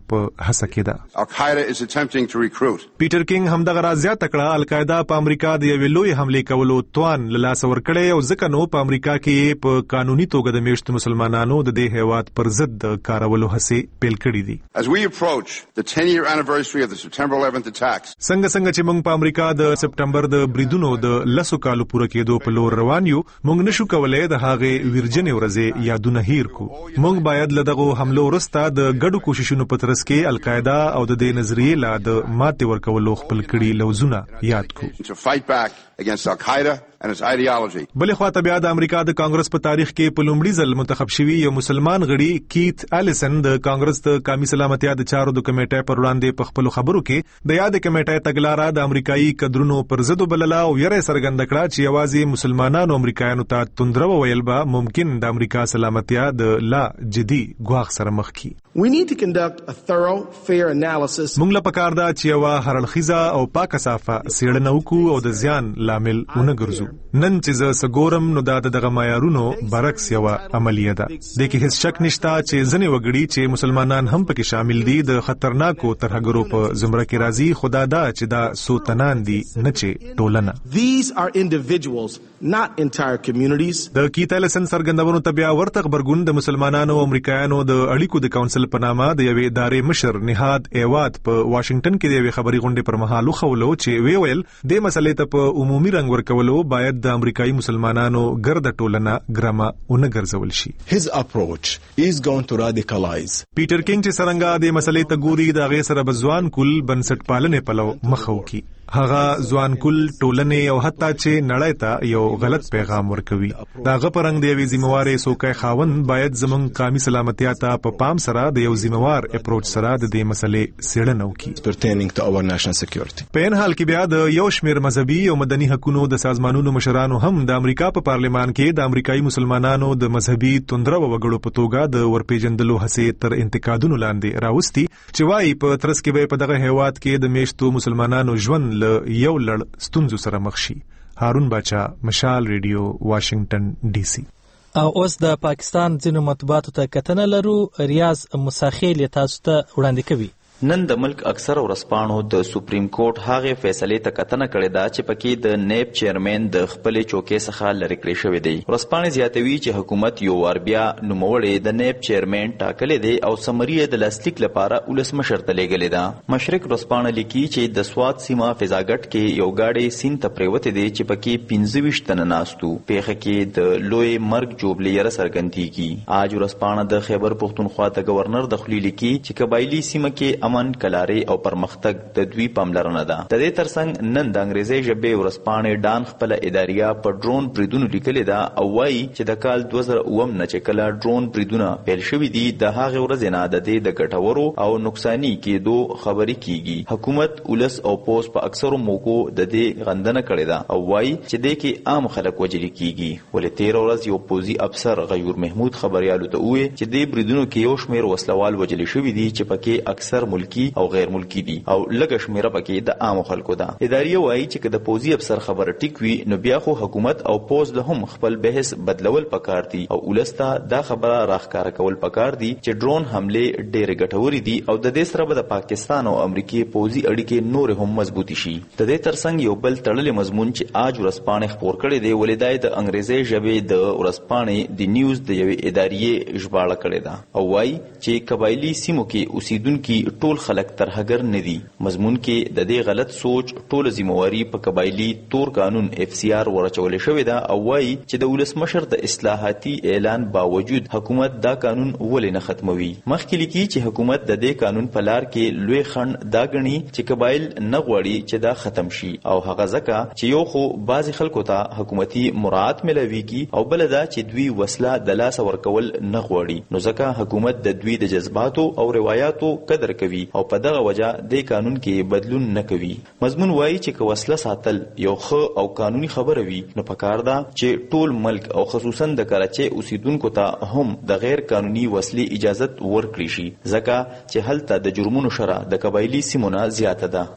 په هڅه کې ده. Al-Qaeda is attempting to recruit. پیټر کینګ هم دغه راز زیاته کړه القاعده په امریکا د یوې لوی حملې کولو توان له لاسه ورکړی او ځکه نو په امریکا کې په قانوني توګه د میشتو مسلمانانو د دې هیواد پر ضد د کارولو هڅې پیل کړې دي. As we approach the ten-year anniversary of the September eleventh attacks, څنګه څنګه چې موږ په امریکا د سپټمبر د بریدونو د لسو کالو پوره کېدو په لور روان یو، موږ نشو کولای د هغې ویرجنې ورځې یادونه هیر کو. موږ باید له دغو حملو وروسته د ګډو کوششونو په ترڅ کې القاعده او د دې نظریې لا د ماتې ورکولو خپل کړي لوزونه یاد کو. to fight back against Al-Qaeda and its ideology. بلې خواته بیا د امریکا د کانګرس په تاریخ کې په لومړي ځل منتخب شوي یو مسلمان غړي کیت الیسن د کانګرس د قومي سلامتیا د چارو د کمیټې پر وړاندې په خپلو خبرو کې د یاد کمیټې تګلاره د امریکایي قدرونو پر ضد وبلله او یې څرګنده کړه چې یوازې مسلمانانو امریکایانو ته توندرو ویل به ممکن د امریکا سلامتیا د لا جدي ګواښ سره مخ کړي. We need to conduct a thorough, fair analysis. موږ له پکار دا چې یو هرړخیزه او پاکه صافه څېړنه وکړو او د زیان لامل ونه ګرځو. نن چې زه سګورم نو دا دغه معیارونو برعکس یو عملیه ده. د کې هیڅ شک نشته چې ځنې وګړي چې مسلمانان هم پکې شامل دي د خطرناکو ترهګرو په زمره کې راځي. خدا دا چې دا سوتنان دي نه چې ټولنه. These are individuals, not entire communities. د کیت الیسن څرګندونو ته بیا ورته خبرګون د مسلمانانو او امریکایانو د اړیکو د کونسل په نامه د یوې ادارې مشر نهاد ایواد په واشنگټن کې د یوې خبري غونډې پر مهال وخولو چې وی ویل د مسلې ته په عمومي رنګ ورکولو باید د امریکایي مسلمانانو ګرد ټولنه ګرامه ونه ګرځول شي. His approach is going to radicalize. پیټر کینګ چې څنګه د مسلې ته ګوري د هغې سره به ځوان کل بنسټ پالنې پلو مخه وکړي. هغه ځوان کل ټولنې او حتی چې نړۍ ته یو غلط پیغام ورکوي. دا غ پرنګ دی یوې ذمہوارې سوکای خاوند باید زمونږ قومي سلامتیا ته په پام سره د یو ذمہوار اپروچ سره د دې مسلې څېړنه وکړي. pertaining to our national security. په ان حال کې بیا د یو شمېر مذهبي او مدني حقوقو د سازمانونو مشرانو هم د امریکا په پارلمان کې د امریکایي مسلمانانو د مذهبي توندرو وګړو په توګه د ورپېژندلو هڅې تر انتقادونو لاندې راوستي چې وايي په ترڅ کې به په دغه هیواد کې د میشتو مسلمانانو ژوند له یو لړ ستونزو سره مخ شي. هارون باچا، مشال ریډیو، واشنگټن ډي سي. او اوس د پاکستان ځینو مطبوعاتو ته کتنه لرو. ریاض مساخیل تاسو ته وړاندې کوي. نن د ملک اکثر ورسپانو د سپریم کورټ هغه فیصلې ته کتنه کړې ده چې پکې د نیب چیرمن د خپلې چوکۍ څخه لرې کړی شوی دی. ورسپانې زیاتوي چې حکومت یو وار بیا نوموړی د نیب چیرمن ټاکلې دی او سمري د لاسلیک لپاره ولسمشر ته لیږلې ده. مشرق ورسپانه لیکي چې د سوات سیمه فضاګټ کې یو گاډي سیند ته پریوتې دی چې پکې پنځه ویشت تنه ناستو. پیښه کې د لوی مرګ جوړلې یره څرګندېږي. آج ورسپانه د خیبر پښتونخوا د گورنر د خلی لیکي چې قبایلی سیمه کې امن، کلاري او پرمختګ د دوی پاملرنه ده. د دې ترڅنګ نن د انګریزي ژبې ورسپانې ډان خپل اداریه په ډرون بریدونو لیکلې ده او وایي چې د کال دوه زره اووم نه چې کله ډرون بریدونه پیل شوي دي د هغې ورځې نه د دې د ګټورو او نقصاني کېدو خبرې کیږي. حکومت، ولس او پوس په اکثرو موقعو د دې غندنه کړې ده او وایي چې دې کې عام خلک وژل کیږي. ولې تېره ورځ یو پوځي افسر غیور محمود خبریالو ته وویل چې دې بریدونو کې یو شمېر وسلوال وژل شوي دي چې پکې اکثر ملکي او غیر ملکی دي او لږه شمیره پکې د عام خلکو ده. ادارې وایي چې که د پوځي افسر خبره ټیک وي نو بیا خو حکومت او پوز له هم خپل بحث بدلول پکار دي او ولسته دا خبره راښکاره کول پکار دي چې ډرون حملې ډېرې ګټورې دي او د دې سره به د پاکستان او امریکې پوځي اړیکې نور هم مضبوطې شي. د دې ترڅنګ یو بل تړلی مضمون چې آج ورځپاڼې خپور کړی دی ولې دا د انګریزي ژبې د ورځپاڼې د نیوز د یوې ادارې ژباړه کړې ده او وایي چې قبایلي سیمو کې اوسیدونکي ټول خلک ترهګر نه دي. مضمون کې د دې غلط سوچ ټوله ذمہواري په قبایلي تور قانون اف سی آر ورچولې شوې ده او وایي چې د ولسمشر د اصلاحاتي اعلان باوجود حکومت دا قانون ولې نه ختموي. مخکې لیکي چې حکومت د دې قانون په لار کې لوی خنډ دا ګڼي چې قبایل نه غواړي چې دا ختم شي او هغه ځکه چې یو خو بعضې خلکو ته حکومتي مراعات ملاویږي او بله دا چې دوی وسله د لاسه ورکول نه غواړي نو ځکه حکومت د دوی د جذباتو او روایاتو قدر کوي او په دغه وجه د قانون کې بدلون نه کوي. مضمون وایي چې که وسله ساتل یو ښه او قانوني خبره وي نو پکار ده چې ټول ملک او خصوصا د کراچۍ اوسیدونکو ته هم د غیر قانوني وسلې اجازت ورکړي شي ځکه چې هلته د جرمونو شرح د قبایلي سیمو نه زیاته ده.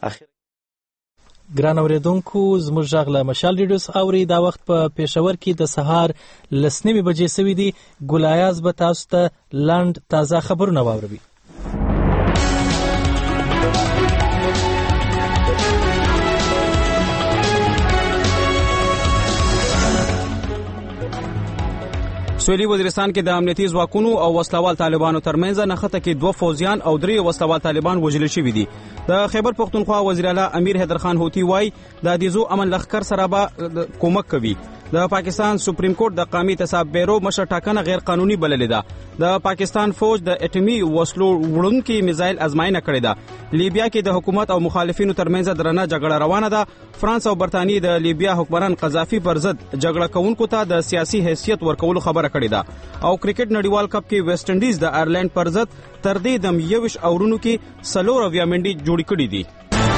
ګران اوریدونکو زموږ غږ له مشال ریډیو اوري دا وخت په پېښور کې د سهار لس نیمې بجې سوي دي. ګل ایاز به تاسو ته لنډ تازه خبرونه واوروي. سویلي وزیرستان کې د امنیتي ځواکونو او وسلوال طالبانو ترمنځ نښته کې دوه فوجیان او درې وسلوال طالبان وژل شوي دي. د خیبر پختونخوا وزیر اعلی امیر حیدر خان هوتی وایي د دیزو امن لښکر سره به کومک کوي. د پاکستان سپریم کورټ د قومي احتساب بیرو مشر ټاکنه غیر قانوني بللې ده. د پاکستان فوج د اټومي وسلو وړونکي میزایل ازمایښت کړې ده. لیبیا کې د حکومت او مخالفینو ترمنځ درنه جګړه روانه ده. فرانس او برتانیې د لیبیا حکمران قذافي پر ضد جګړه کوونکو ته د سیاسي حیثیت ورکولو خبره کړې ده. او کرکټ نړیوال کپ کې ویسټ انډیز د آیرلند پر ضد تر دې دم یوش اورونو کې سلور اویا منډي جوړې کړې دي.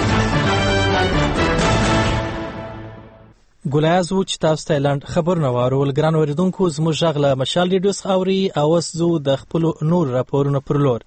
ګلایز و چې تاسو ته اعلان خبرونه واورول. ګران اوریدونکو زموږ غږ له مشال ریډیو څخه اوري او اوس زو د خپلو نور راپورونو پر لور.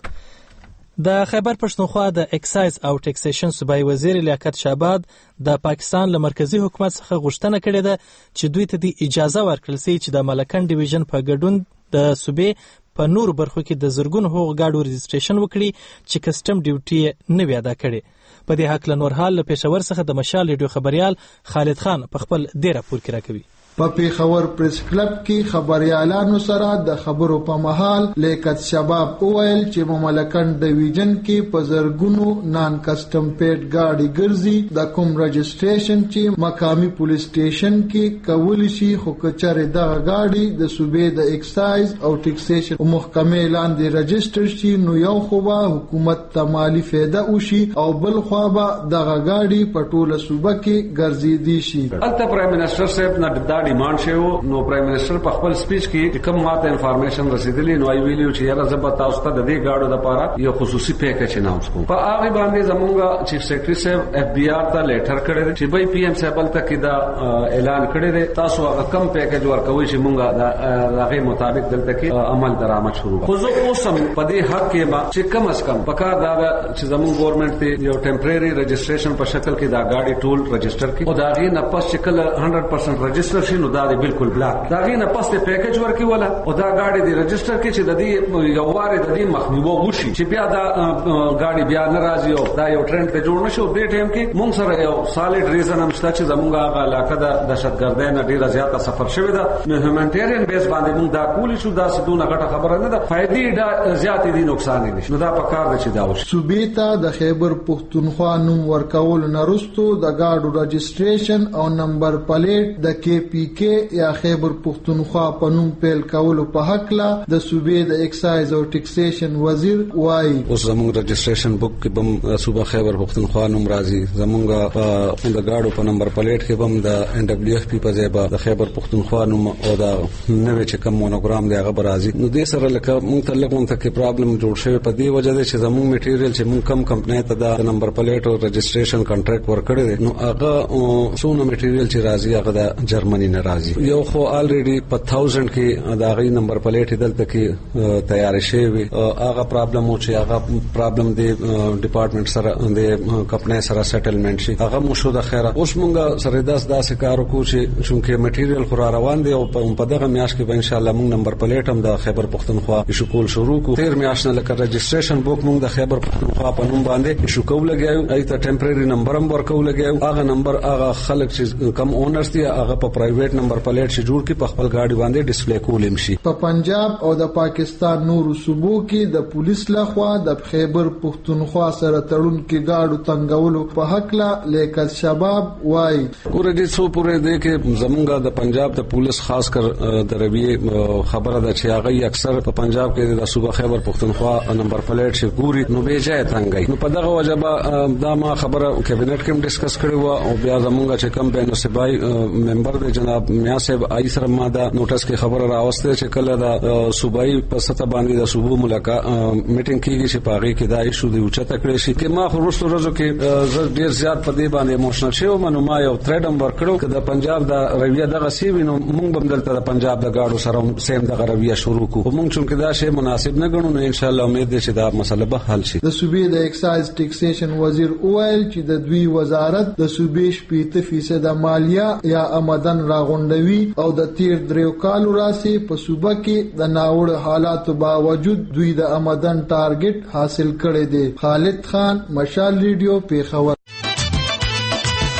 د خیبر پښتونخوا د اکسایز او ټیکسیشن صوبایي وزیر لیاقت شعباد د پاکستان له مرکزی حکومت څخه غوښتنه کړې ده چې دوی ته د اجازه ورکړل شي چې د ملکن ډیویژن په ګډون د صوبې په نور برخو کې د زرګونو حقوق ګاډو رجسټریشن وکړي چې کسټم ډیوټي نه وي ادا کړي. په دې حق له نور حال له پېښور څخه د مشال ریډیو خبريال خالد خان په خپل دې راپور کې راکوي. په پیښور پریس کلب کې خبريالانو سره د خبرو په محل لیاقت شباب وویل چې مملکن ډیویژن کې په زرګونو نان کسټم پیډ گاډي ګرځي د کوم رجسټریشن چې مقامی پولیس سټیشن کې کول شي خو کچره دغه گاډي د صوبې د اکسایز او ټیکسیشن محکمې لاندې رجسټر شي نو یو خو به حکومت ته مالی فایده وشي او بل خو به دغه گاډي په ټوله صوبه کې ګرځېدي شي. البته پرایم منسٹر صاحب نه ډیمانډ شوی نو پرایم منسٹر په خپل سپیچ کې کوم ماته انفارمیشن رسیدلی نو ویلیو چې یاره زبر تاسو ته د دې گاډو لپاره یو خصوصي پیکج اناونس کوم. په هغه باندې زمونږ چیف سیکریټری صاحب اف بی آر ته لیټر کړی چې بای پی ایم صاحب ته کې دا اعلان کړی دی تاسو هغه کم پیکج ورکوي چې مونږه د هغه مطابق دلته کې عمل درآمد شروع کړو. خو زه اوسم په دې حق کې ما چې کم از کم پکار دا چې زمونږ ګورنمنت ته یو ټمپرری رجسټریشن په شکل کې دا گاډي ټول رجسٹر کړي او دا غي نه پس چې کله هنډرډ پرسنټ رجسٹر شي نو دا بالکل بلاک دا غي نه پس ته پیکج ورکی ولا او دا گاډي دی رجسٹر کې چې د دې یو واره د دې مخنیوه وشي چې بیا دا گاډي بیا ناراضي او دا یو ټرند ته جوړ نشو. دې ټیم کې مونږ سره یو سالډ ریزن هم شته چې زمونږ هغه علاقه د دهشتګردۍ نه ډیره زیاته سفر شوی ده نو هیومانټیرین بیس باندې مونږ دا کولی شو دا سدونه غټه خبره نه ده فائدې دا زیاتې دي نقصان نه نو دا په کار ده چې دا وشي. صوبې ته د خیبر پښتونخوا نوم ورکول نرستو د گاډو رجسټریشن او نمبر پلیټ د کې پی کې یا خیبر پښتونخوا په نوم پیل کولو په حق لا د صوبې د اکسایز او ټیکسیشن وزیر وایي اوس زموږ رجسټریشن بک کې بم صوبه خیبر پښتونخوا نوم راځي زموږ په د گاډو په نمبر پلیټ کې بم د ان ډبلیو اف پی په ځای به د خیبر پښتونخوا نوم او دا نوې چې کوم مونوګرام دی هغه راځي. نو دې سره لکه مونږ ته لګون ته کې پرابلم جوړ شوی په دې وجه ده چې زموږ میټیریل چې مونږ کم کمپنی ته د نمبر پلیټ او رجسټریشن کنټریکټ ورکړی نو هغه څونه میټیریل چې راځي هغه د جرمني نه راځي. یو خو الریډي په تھاوزند کې دا غي نمبر پلیټ دلته کې تیار شوی هغه پرابلم او چې هغه پرابلم دی ډپارټمنټ سره د کمپنی سره سیټلمنٹ شي هغه مو شو د خیره. اوس مونږ سره داس داسې کار وکړو چې چونکه میټیریل خو روان دی او په دغه میاش کې به ان شاء الله مونږ نمبر پلیټ هم د خیبر پښتونخوا ایشو کول شروع کو. تیر میاش نه لکه رجسټریشن بوک مونږ د خیبر پښتونخوا په نوم باندې ایشو کول لګیو ایته ټمپرری نمبر هم ورکول لګیو هغه نمبر هغه خلک چې کم اونرز دي هغه په پرایویټ نمبر پلیټ چې جوړ کی په خپل گاډي باندې ډسپلی کولم شي. په پنجاب او د پاکستان نورو صوبو کې د پولیس لخوا د خیبر پښتونخوا سره تړون کې گاډو تنګولو په حق لا لیاقت شباب وایي ورته څو پورې دی کې زمونږ د پنجاب د پولیس خاص کر د رویه خبره ده چې هغه اکثر په پنجاب کې د صوبه خیبر پښتونخوا نمبر پلیټ شي ګوري نو به ځای تنګي. نو په دغه وجه دا ما خبره کابینټ کې ډیسکس کړی و او بیا زمونږ چې کم بین صوبای ممبر دی جناب میا صاحب آی سره ما دا نوټس کې خبره راوسته چې کله دا صوبای په سطح باندې د صوبو ملاقات میټینګ کیږي چې پاغي کې دا ایشو دی اوچته کړی شي چې ما خو وروسته ورځو کې ډیر زیات په دې باندې ایموشنل شوم منو ما یو تھریډم ورکړو چې د پنجاب د رویه دغه سی وینو مونږ هم دلته د پنجاب د گاډو سره سیم دغه رویه شروع کوو مونږ چې دا شی مناسب نه ګڼو نو ان شاء الله امید ده چې دا مسله به حل شي. د صوبې د اکسایز ټیکسیشن وزیر اوایل چې د دوی وزارت د صوبې شپږ فیصد مالیه یا آمدن راغونډوي او د تیر دریو کالو راسي په صوبه کې د ناوړ حالاتو باوجود دوی د آمدن ټارګټ حاصل کړی دی. خالد خان مشال ریډیو پیښور.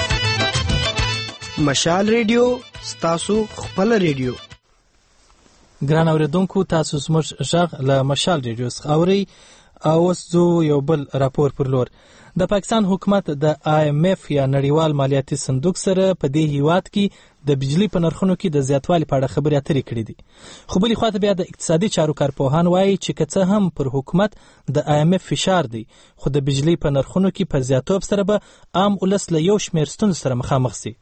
مشال ریډیو ستاسو خپل ریډیو. ګران اوریدونکو تاسو زموږ غږ له مشال ریډیو څخه اورئ. اوس زه یو بل راپور پر لور. د پاکستان حکومت د آی ایم اف یا نړیوال مالیاتي صندوق سره په دې هیواد کې د بجلی په نرخونو کې د زیاتوالي په اړه خبرې اترې کړې دي. خو بلې خواته بیا د اقتصادي چارو کارپوهان وایي چې که څه هم پر حکومت د آی ایم اف فشار دی، خو د بجلی په نرخونو کې په زیاتوب سره به عام ولس له یو شمېر ستونزو سره مخامخ شي.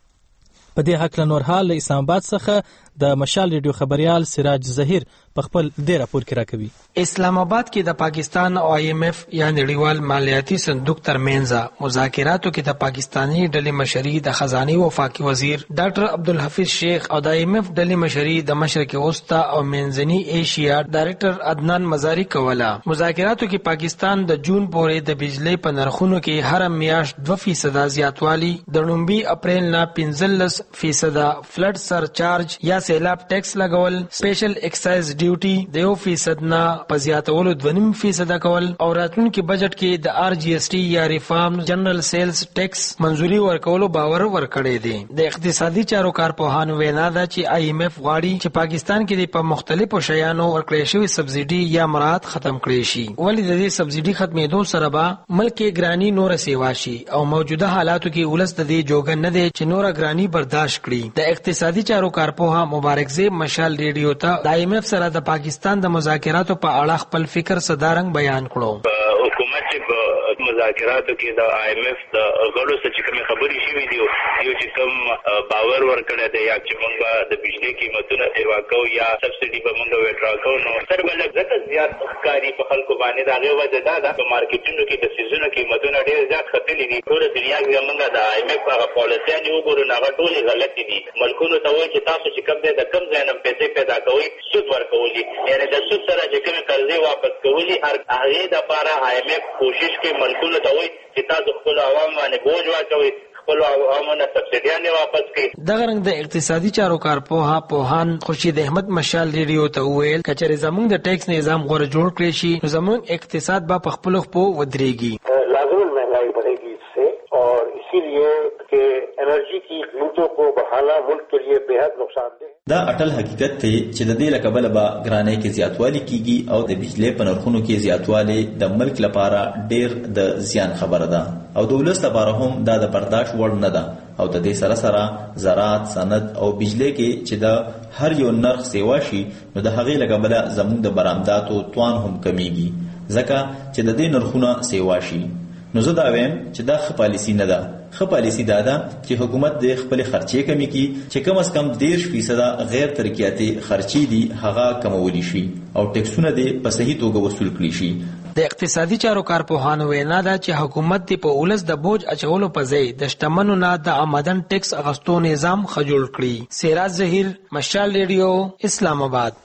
په دې هکله نور حال له اسلام آباد څخه د مشال ریډیو خبريال سراج ظهیر په خپل دې راپور کې راکوي. اسلام آباد کې د پاکستان او آی ایم اف یا نړیوال مالیاتي صندوق ترمنځ مذاکراتو کې د پاکستانی ډلې مشري د خزانه وفاقي وزیر ډاکټر عبدالحفیظ شیخ او د آی ایم اف ډلې مشري د مشرق وسطا او منځني ایشیا ډایریکټر عدنان مزاری کوله. مذاکراتو کې پاکستان د جون پورې د بجلی په نرخونو کې هر میاشت دوه فیصد زیاتوالی، د نومبي اپریل نه پنځلس فیصد فلډ سرچارج یا سیلاب ټیکس لګول، سپیشل ایکسایز ډیوټي د یو فیصد نه په زیاتولو دوه نیم فیصد کول او راتلونکي بجټ کې د آر جی ایس ټي یا ریفارم جنرال سیلز ټیکس منځوري ورکولو باور ورکړی دی. د اقتصادي چارو کارپوهانو وینا ده چې آی ایم اف غواړي چې پاکستان کې په مختلفو شیانو ورکړې شوی سبسایډي یا مراعات ختم کړي شي، ولې د دې سبسایډي ختمېدو سره به ملک کې ګرانی نور سیوا شي او موجوده حالاتو کې ولس د دې جوګن نه دی چې نور ګرانی برداشت کړي. د اقتصادي چارو کارپوها مبارک زیب مشال ریډیو ته د آی ایم اف سره د پاکستان د مذاکراتو په اړه خپل فکر صدارنګ بیان کړو. حکومت چې په مذاکراتو کې د آی ایم اف د غړو سره چې کوم خبرې شوې دي یو چې کوم باور ورکړی دی یا چې موږ د بجلی قیمتونه سیوا کوو یا سبسایډي به موږ ویډرا کوو، نو سر به لږ زیات ښکاري په خلکو باندې. د هغې وجه دا ده په مارکیټونو کې د څیزونو قیمتونه ډېر زیات ختلي دي. ټوله دنیا کې موږ د آی ایم اف هغه پالیسیانې وګورو نو هغه ټولې غلطې دي. ملکونو ته وایي چې تاسو چې کوم دی د کوم ځای نه پیسې پیدا کوئ سود ورکولي، یعنې د سود سره چې کومې قرضې واپس کولي هغې دپاره آی ایم اف کوشش کوي ملکونو ته وایي چې تاسو خپلو عوامو باندې بوج واچوئ، خپلو عوامو نه سبسایډیانې واپس کړي. دغه رنګ د اقتصادي چارو کارپوها پوهان خورشید احمد مشال ریډیو ته وویل که چېرې زموږ د ټیکس نظام غوره جوړ کړی شي نو زموږ اقتصاد به په خپلو خپو ودرېږي. لازماً महंगाई बढ़ेगी इससे और इसीलिए कि एनर्जी की कीमतों को बढ़ाना मुल्क के लिए बेहद नुकसानदेह. دا اټل حقیقت ته چې د دې لکبل به ګرانۍ کې زیاتوالی کیږي او د بجلی په نرخونو کې زیاتوالی د ملک لپاره ډیر د زیان خبره ده او د ولس لپاره هم دا د برداشت وړ نه ده. او د دې سره سره زراعت، صنعت او بجلی کې چې د هر یو نرخ سیوا شي نو د هغې لکبل زموږ د برآمداتو توان هم کمیږي ځکه چې د دې نرخونه سیوا شي. نو زه دا وایم چې دا ښه پالیسي نه ده. ښه پالیسي دا ده چې حکومت د خپل خرچې کمی کړي چې کم از کم دېرش فیصده غیر ترقیاتي خرچې دي هغه کمولی شي او ټیکسونه دې په صحیح توګه وصول کړي شي. د اقتصادي چارو کارپوهانو وینا ده چې حکومت دې په ولس د بوج اچولو په ځای د شتمنو نه د آمدن ټیکس اخیستو نظام ښه جوړ کړي. سراج ظهیر، مشال ریډیو، اسلام آباد.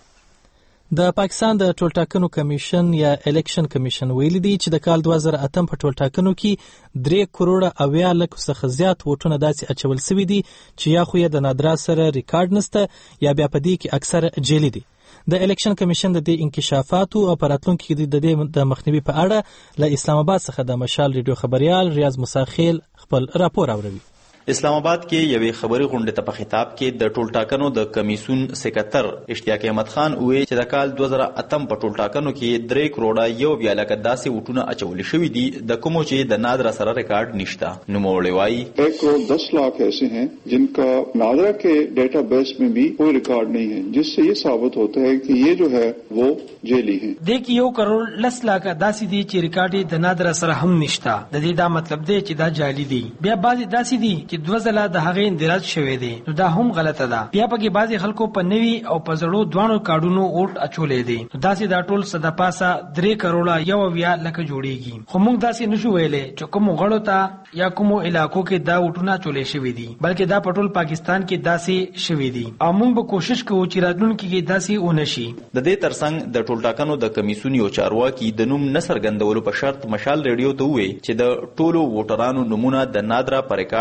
د پاکستان د ټولټاکنو کمیشن یا الیکشن کمیشن ویلي دی چې د کال دوه زره اتم په ټولټاکنو کې درې کروړه اویا لکو څخه زیات ووټونه داسې اچول سوي دي چې یا خو یې د نادرا سره ریکارډ نسته یا بیا په دې کې اکثر جعلي دي. د الیکشن کمیشن د دې انکشافاتو او په راتلونکي کې د دې د مخنیوي په اړه له اسلام آباد څخه د مشال ریډیو خبريال ریاض مساخیل خپل راپور اوروي. اسلام آباد کې یوې خبري غونډې ته په خطاب کې د ټولټاکنو د کمیسون سکرټر اشتیاق احمد خان وویل چې د کال دوه زره اتم په ټولټاکنو کې درې کروړه یو بیا لکه داسې وټونه اچول شوي دي د کومو چې د نادرا سره ریکارډ نشته. نوموړی وایي ایک کروڑ دس لاکھ ایسے ہیں جن کا نادرا کے ڈیٹا بیس میں بھی کوئی ریکارڈ نہیں ہے جس سے یہ ثابت ہوتا ہے کہ یہ جو ہے وہ جعلی ہیں. دې کې یو کروڑ لس لاکه داسې دي چې ریکارډ د نادرا سره هم نشته. د دې دا مطلب دی چې دا جعلي دي. بیا بعضې داسې دي چې دوه ځله د هغې اندراج شوی دی نو دا هم غلطه ده. بیا پکې بعضې خلکو په نوي او په زړو دواړو کارډونو ووټ اچولی دی نو داسې دا ټول څه د پاسه درې کروړه یو اویا لکه جوړیږي. خو موږ داسې نشو ویلی چې کومو غړو ته یا کومو علاقو کې دا وټونه اچولی شوي دي بلکې دا په ټول پاکستان کې داسې شوي دي او موږ به کوشش کوو چې راتلونکي کې داسې ونه شي. د دې ترڅنګ د ټولټاکنو د کمیسون یو چارواکي د نوم نه څرګندولو په شرط مشال ریډیو ته وویل چې د ټولو ووټرانو نومونه د نادرا په ریکارډ کې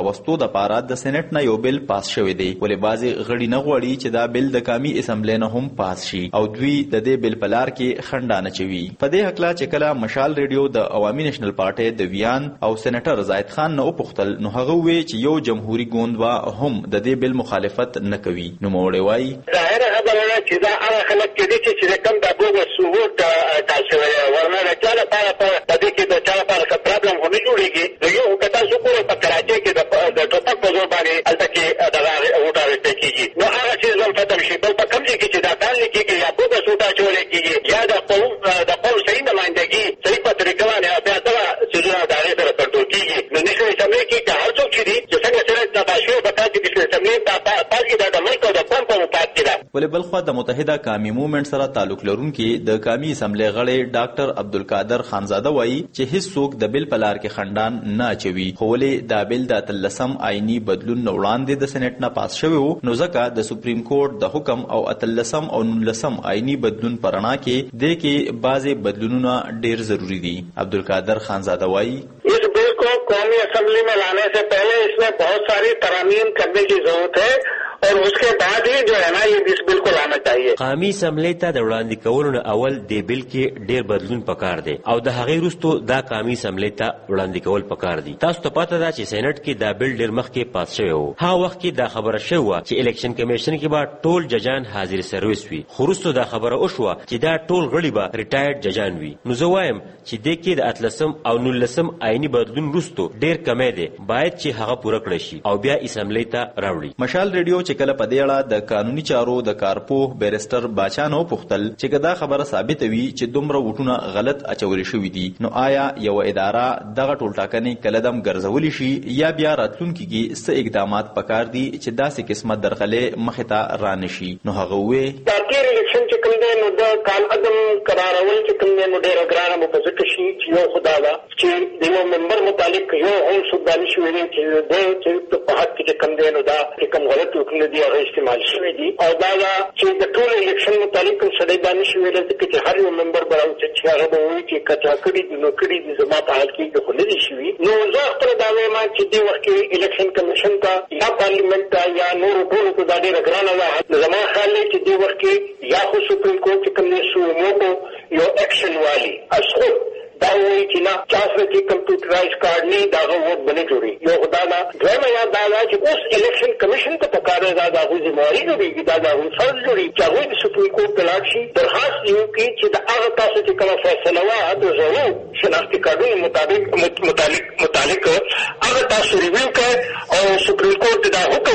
راوستو د پاره د سېنات نه یو بل پاس شوی دی، ولې بعضې غړي نه غواړي چې دا بل د قامي اسمبلی نه هم پاس شي او دوی د دې بل په لار کې خنډانه چوي. په دې هکله چې کله مشال ریډیو د عوامي نېشنل پارټۍ د ویان او سېنیټر زاهد خان نه وپوښتل، نو هغه وویل چې یو جمهوري ګوند به هم د دې بل مخالفت نه کوي. نوموړی وایي ظاهره خبره ده چې دا هغه خلک کېدای شي چې کوم د بوګس ثبوت ټاکل شوی ورنه د چا لپاره په دې کې د چا لپاره ښه پرابلم خو نه جوړېږي. د یو که تاسو ګورئ په کراچۍ کې د ټوپک په زور باندې هلته کې دغه ووټ اخیستل کېږي، نو هغه څیز هم ختم شي. بل په کوم ځای کې چې دا کار نه کېږي یا بوګس ووټ اچولی کېږي یا د قوم د قوم صحیح نمایندګي صحیح په طریقه باندې بیا دغه څیزونه د هغې سره کنټرول کېږي. نو نیشنل اسمبلۍ کې که هر څوک چې دي چې څنګه سره تباه شوي په کار کې نیشنل اسمبلۍ پاس کې دا د ملک او د قوم په مفاد کې ده. ولې بلخوا د متحده قامي موومنټ سره تعلق لرونکي د قامي اسمبلۍ غړی ډاکټر عبدالقادر خانزاده وایي چې هیڅ څوک د بل په لار کې خنډان نه اچوي، خو ولې دا بل د اتلسم آئیني بدلون نه وړاندې د سېنیټ نه پاس شوی و، نو ځکه د سپریم کورټ د حکم او اتلسم او نولسم آئیني بدلون په رڼا کې دې کې بعضې بدلونونه ډېر ضروري دي. عبدالقادر خانزاده وایي इस बिल को कौमी असेंबली में लाने से पहले इसमें बहुत सारी तरमीम करने की जरूरत है और उसके बाद ही जो है ना ये इस बिल को लाना चाहिए. قومي اسمبلی ته د وړاندې کولو نه اول د بیل کې ډیر بدلون پکار دی او د هغې وروسته دا قومي اسمبلی ته وړاندې کول پکار دي. تاسو ته پته ده چې سېنات کې دا بیل ډیر مخکې پاس شوی و. هغه وخت کې دا خبره شوې وه چې الیکشن کمیشن کې به ټول ججان حاضر سرویس وي، خو وروسته دا خبره وشوه چې دا ټول غړي به ریټایرډ ججان وي. نو زه وایم چې دې کې د اتلسم او نولسم آئیني بدلون وروسته ډیر کمی دی، باید چې هغه پوره کړی شي او بیا اسمبلی ته راوړي. مشال ریډیو چې کله په دې اړه د قانوني چارو د کارپوه بیرسټر باچا نه وپوښتل چې که دا خبره ثابته وي چې دومره ووټونه غلط اچولی شوي دي، نو آیا یوه اداره دغه ټولټاکنې کله دم ګرځولی شي یا بیا راتلونکي کې څه اقدامات پکار دي چې داسې قسمه درغلې مخې ته رانشي؟ نو هغه وویل دا تېر الیکشن چې کوم دی نو د کالعدم قرارول چې کوم دی نو ډېره ګرانه به په ځکه شي چې یو خو دا ده چې د یو ممبر متعلق یو هم سوداني شوي دي چې د چې په حق کې چې کوم دی نو دا چې کوم غلط حکمونه دي هغه استعمال شوي دي او دا ده چې د ټول الیکشن متعلق هم سړی دا نشي ویلی ځکه چې هر یو ممبر به راوځي چې هغه به وایي چې که چا کړي دي نو کړي دي زما په حال کې خو نه دي شوي. نو زه خپله دا وایم چې دې وخت کې الیکشن کمیشن ته یا پارلیمنټ ته یا نورو ټولو ته دا ډېره ګرانه ده. نو زما خیال دی چې دې وخت کې یا خو سپریم کورټ چې کوم دی سومو کو یو ایکشن والی از خود دا وایي چې نه چا سره چې کمپیوټرایز کارډ نه د هغه ووټ به نه جوړي. یو خو دا ده. دویمه یاد دا ده چې اوس الیکشن کمیشن ته پکار دی دا د هغوی ذمهواري جوړېږي، دا د هغوی فرض جوړېږي چې هغوی د سپریم کورټ ته لاړ شي، درخواست دې وکړي چې د هغه تاسو چې کومه فیصله وه د زړو شناختي کارډونو مطابق متعلق متعلق هغه تاسو ریویو کړئ او سپریم کورټ دا حکم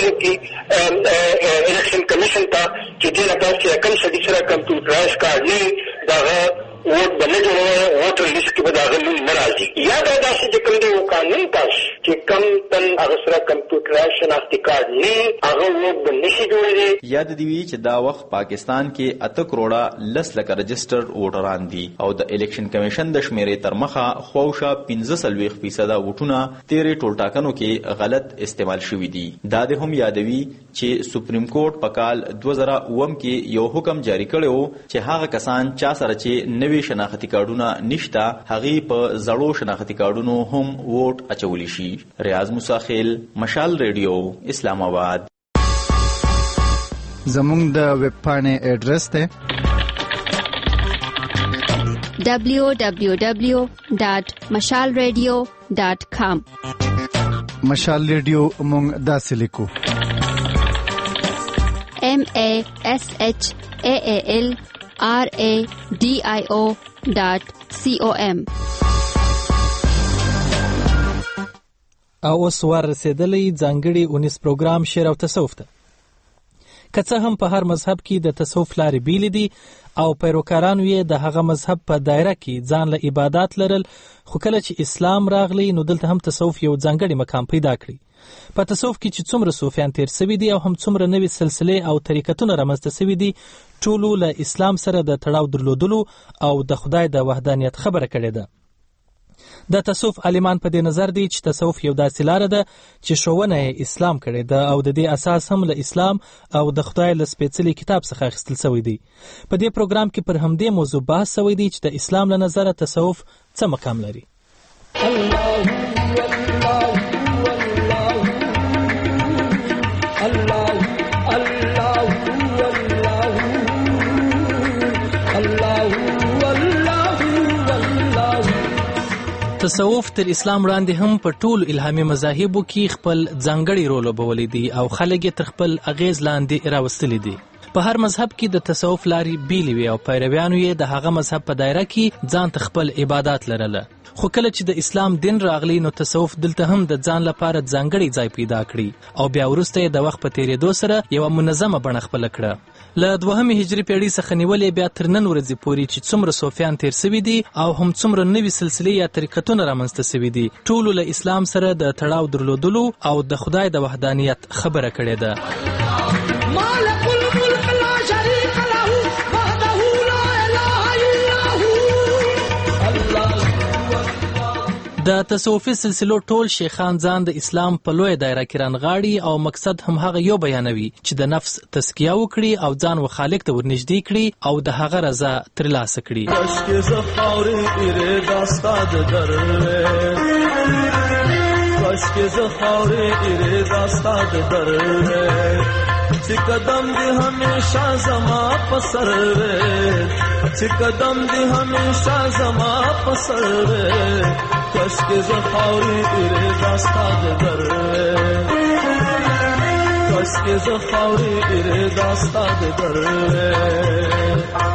وکړي الیکشن کمیشن ته چې دې نه پس چې کوم سړي سره کمپیوټرایز کارډ نه د هغه ووټ به نه جوړوي، ووټر لیست کې به د هغه نوم نه راځي. یا دا داسې چې کوم دی یو قانون پاس چې کوم تن هغه سره کمپیوټرایز شناختي کارډ نه هغه ووټ به نشي جوړېدی. یاد دې وي چې دا وخت پاکستان کې اته کروړه لس لکه رجسټرډ ووټران دي او د الیکشن کمیشن د شمیرې تر مخه خواوشا پنځه څلوېښت فیصده ووټونه تېرې ټولټاکنو کې غلط استعمال شوي دي. دا دې هم یادوي چې سپریم کورټ په کال دوه زره اووم کې یو حکم جاری کړی و چې هغه کسان چا سره چې نوي شناختی کارډونه نشته هغې په زړو شناختی کارډونو هم ووټ اچولی شي. ریاض موساخیل، مشال ریډیو، اسلام آباد. زمونږ د ویب پاڼې ایډرس دی ڈبلیو ڈبلیو ڈبلیو ڈاٹ مشال ریڈیو ڈاٹ کام. مشال ریډیو مونږ داسې لیکو ایم اے ایس ایچ اے اے ایل آر اے ڈی آئی او ڈاٹ سی او ایم. او اوس ور رسېدلی ځانګړي اونیس پروګرام شعر او تصوف ته. که څه هم په هر مذهب کې د تصوف لارې بیلې دي او پیروکارانو یې د هغه مذهب په دایره کې ځان له عبادات لرل، خو کله چې اسلام راغلی نو دلته هم تصوف یو ځانګړی مقام پیدا کړی. په تصوف کې چې څومره صوفیان تیر سوي دي او هم څومره نوې سلسلې او طریقتونه رامنځته سوي دي، ټولو له اسلام سره د تړاو درلودلو او د خدای د وحدانیت خبره کړې ده. د تصوف عالمان په دې نظر دي چې تصوف یو داسې لاره ده چې ښوونه یې اسلام کړې ده او د دې اساس هم له اسلام او د خدای له سپېڅلي کتاب څخه اخیستل سوی دی. په دې پروګرام کې پر همدې موضوع بحث سوی دی چې د اسلام له نظره تصوف څه مقام لري. الله الله الله تصوف تر اسلام وړاندې هم په ټولو الهامي مذاهبو کې خپل ځانګړی رول لوبولی دی او خلک یې تر خپل اغیز لاندې راوستلی دي. په هر مذهب کې د تصوف لارې بیلې وي او پیرویانو یې د هغه مذهب په دایره کې ځان ته خپل عبادات لرله. خو کله چې د اسلام دین راغلی نو تصوف دلته هم د ځان لپاره ځانګړی ځای پیدا کړي او بیا وروسته یې د وخت په تیریدو سره یوه منظمه بڼه خپله کړه. له دوهمې هجري پیړۍ څخه نیولې بیا تر نن ورځې پورې چې څومره صوفیان تیر سوي دي او هم څومره نوي سلسلې یا طریقتونه رامنځته سوي دي، ټولو له اسلام سره د تړاو درلودلو او د خدای د وحدانیت خبره کړې ده. د تصوفي سلسلو ټول شیخان ځان د اسلام په لویه دایره کې رانغاړي او مقصد هم هغه یو بیانوي چې د نفس تزکیه وکړي او ځان و خالق ته ورنږدې کړي او د هغه رضا ترلاسه کړي. کاشکې زه خاورې ایرې دا ستا د در کاشکې زه خاورې ایرې دا ستا د در چې قدم دی همیشه زما په سر چې قدم دی همیشه زما په سر کاشکې زه خاورې ایرې دا ستا د در کاشکې زه خاورې ایرې دا ستا د در.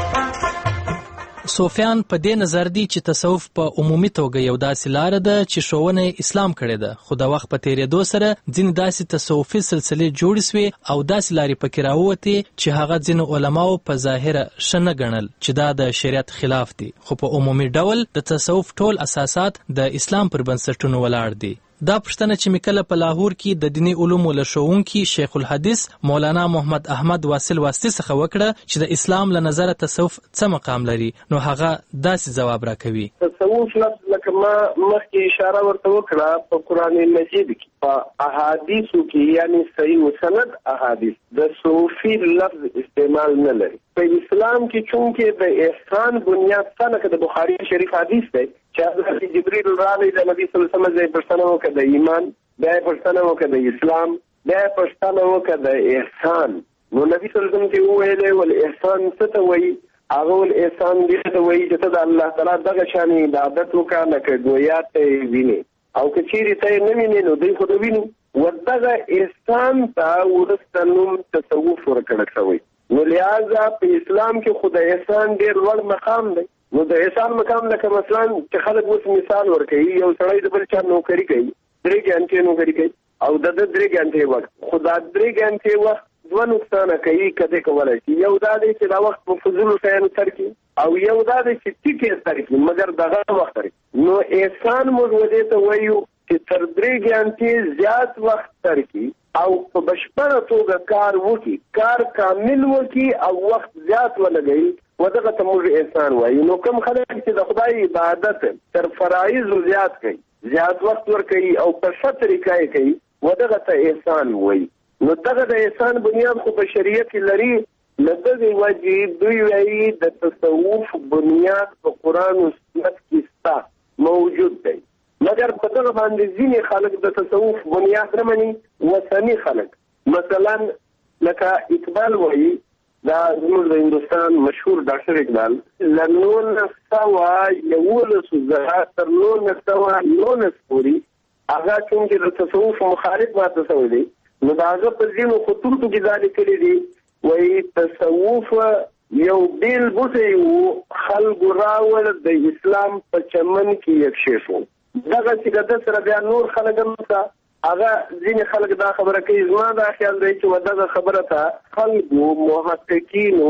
صوفیان په دې نظر دي چې تصوف په عمومي توګه یو داسې لاره ده چې ښوونه یې اسلام کړې ده، خو د وخت په تیریدو سره ځینې داسې تصوفي سلسلې جوړې سوې او داسې لارې پکې راووتې چې هغه ځینو علماو په ظاهره ښه نه ګڼل چې دا د شریعت خلاف دي، خو په عمومي ډول د تصوف ټول اساسات د اسلام پر بنسټونو ولاړ دي. دا پښتنه چې مکله په لاهور کې د دینی علومو له ښوونکي شیخ الحدیث مولانا محمد احمد واصل واسطي څخه وکړه چې د اسلام له نظره تصوف څه مقام لري، نو هغه داسې ځواب راکوي. تصوف لفظ لکه ما مخکې اشاره ورته وکړه په قرآن مجید کې په احادیثو کې یعنی صحیح سند احادیث د صوفي لفظ استعمال نه لري. په اسلام کې چونکې د احسان بنیاد څنګه د بخاری شریف حدیث دی چې حضرت جبرئیل راغی د نبی صلی الله علیه وسلم ځای پرسنه وکړه د ایمان، بیا یې پرسنه وکړه د اسلام، بیا یې پرسنه وکړه د احسان. نو نبی صلی الله علیه وسلم ته وویلې ول احسان څه ته وایي؟ هغه ول احسان دې ته وایي چې ته د الله تعالی دغه شانې عبادت وکړه لکه ګویا ته یې وینې او که چیرې ته یې نه وینې نو دوی خو د وینو. ودغه احسان ته وروسته نوم تصوف ورکړل شوی. نو لہذا په اسلام کې خو د احسان ډېر لوړ مقام دی. نو د احسان مقام لکه مثلا چې خلک اوس مثال ورکوي، یو سړی د بل چا نوکري کوي، درې ګنټې نوکري کوي او د ده درې ګنټې وخت، خو دا درې ګنټې وخت دوه نقصانه کوي کده کولی شي. یو دا دی چې دا وخت په فضولو شیانو تر کړي او یو دا دی چې ټیکې تر کړي مګر دغه وخت تر کړي. نو احسان موږ ودې ته وایو چې تر درې ګنټې زیات وخت تر کړي او په بشپړه توګه کار وکړي، کار کامل وکړي او وخت زیات ولګوي، ودغه ته موږ احسان وایو. نو کوم خلک چې د خدای عبادت تر فرایضو زیات کوي، زیات وخت ورکوي او په ښه طریقه یې کوي، ودغه ته احسان وایي. نو دغه د احسان بنیاد خو په شریعت کې لري. له دغې وجې دوی وایي د تصوف بنیاد په قرآن و سنت کې شته موجود دی، مګر په دغه باندې ځینې خلک د تصوف بنیاد نه مني، وثني خلک. مثلا لکه اقبال وایي، دا زموږ د هندوستان مشهور ډاکټر اقبال له نولس سوه یولسو زره تر نولس سوه یولس پورې هغه چونکې د تصوف مخالف ماته شوی دی، نو د هغه په ځینو خطوطو کې دا لیکلي دي وایي تصوف یو بیل بوټی و، خلکو راوړ د اسلام په چمن کې یکشې شو. دغه چې د ده سره بیا نور خلک هم شته، هغه ځینې خلک دا خبره کوي. زما دا خیال دی چې دغه خبره ته خلکو محققینو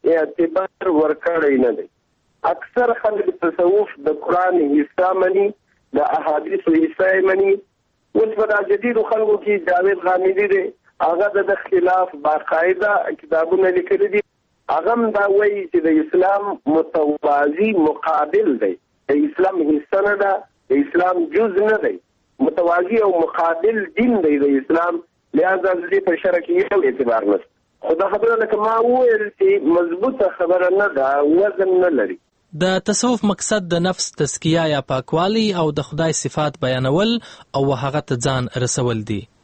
اعتبار ورکړی نه دی. اکثر خلک تصوف د قرآن حصه مني، د احادیثو حصه یې مني. اوس په دا جدیدو خلکو کې جاوید غامدي دی، هغه د ده خلاف باقاعده کتابونه لیکلي دي. هغه هم دا وایي چې د اسلام متوازي مقابل دی، د اسلام حصه نه ده، د اسلام جز نه دی، متوازی او مقابل دین دی د اسلام، لہذا دې په شرع کې یو اعتبار نشته. خو دا خبره لکه ما وویل چې مضبوطه خبره نه ده، وزن نه لري. د تصوف مقصد د نفس تزکیه یا پاکوالی او د خدای صفات بیانول او هغه ته ځان رسول دي.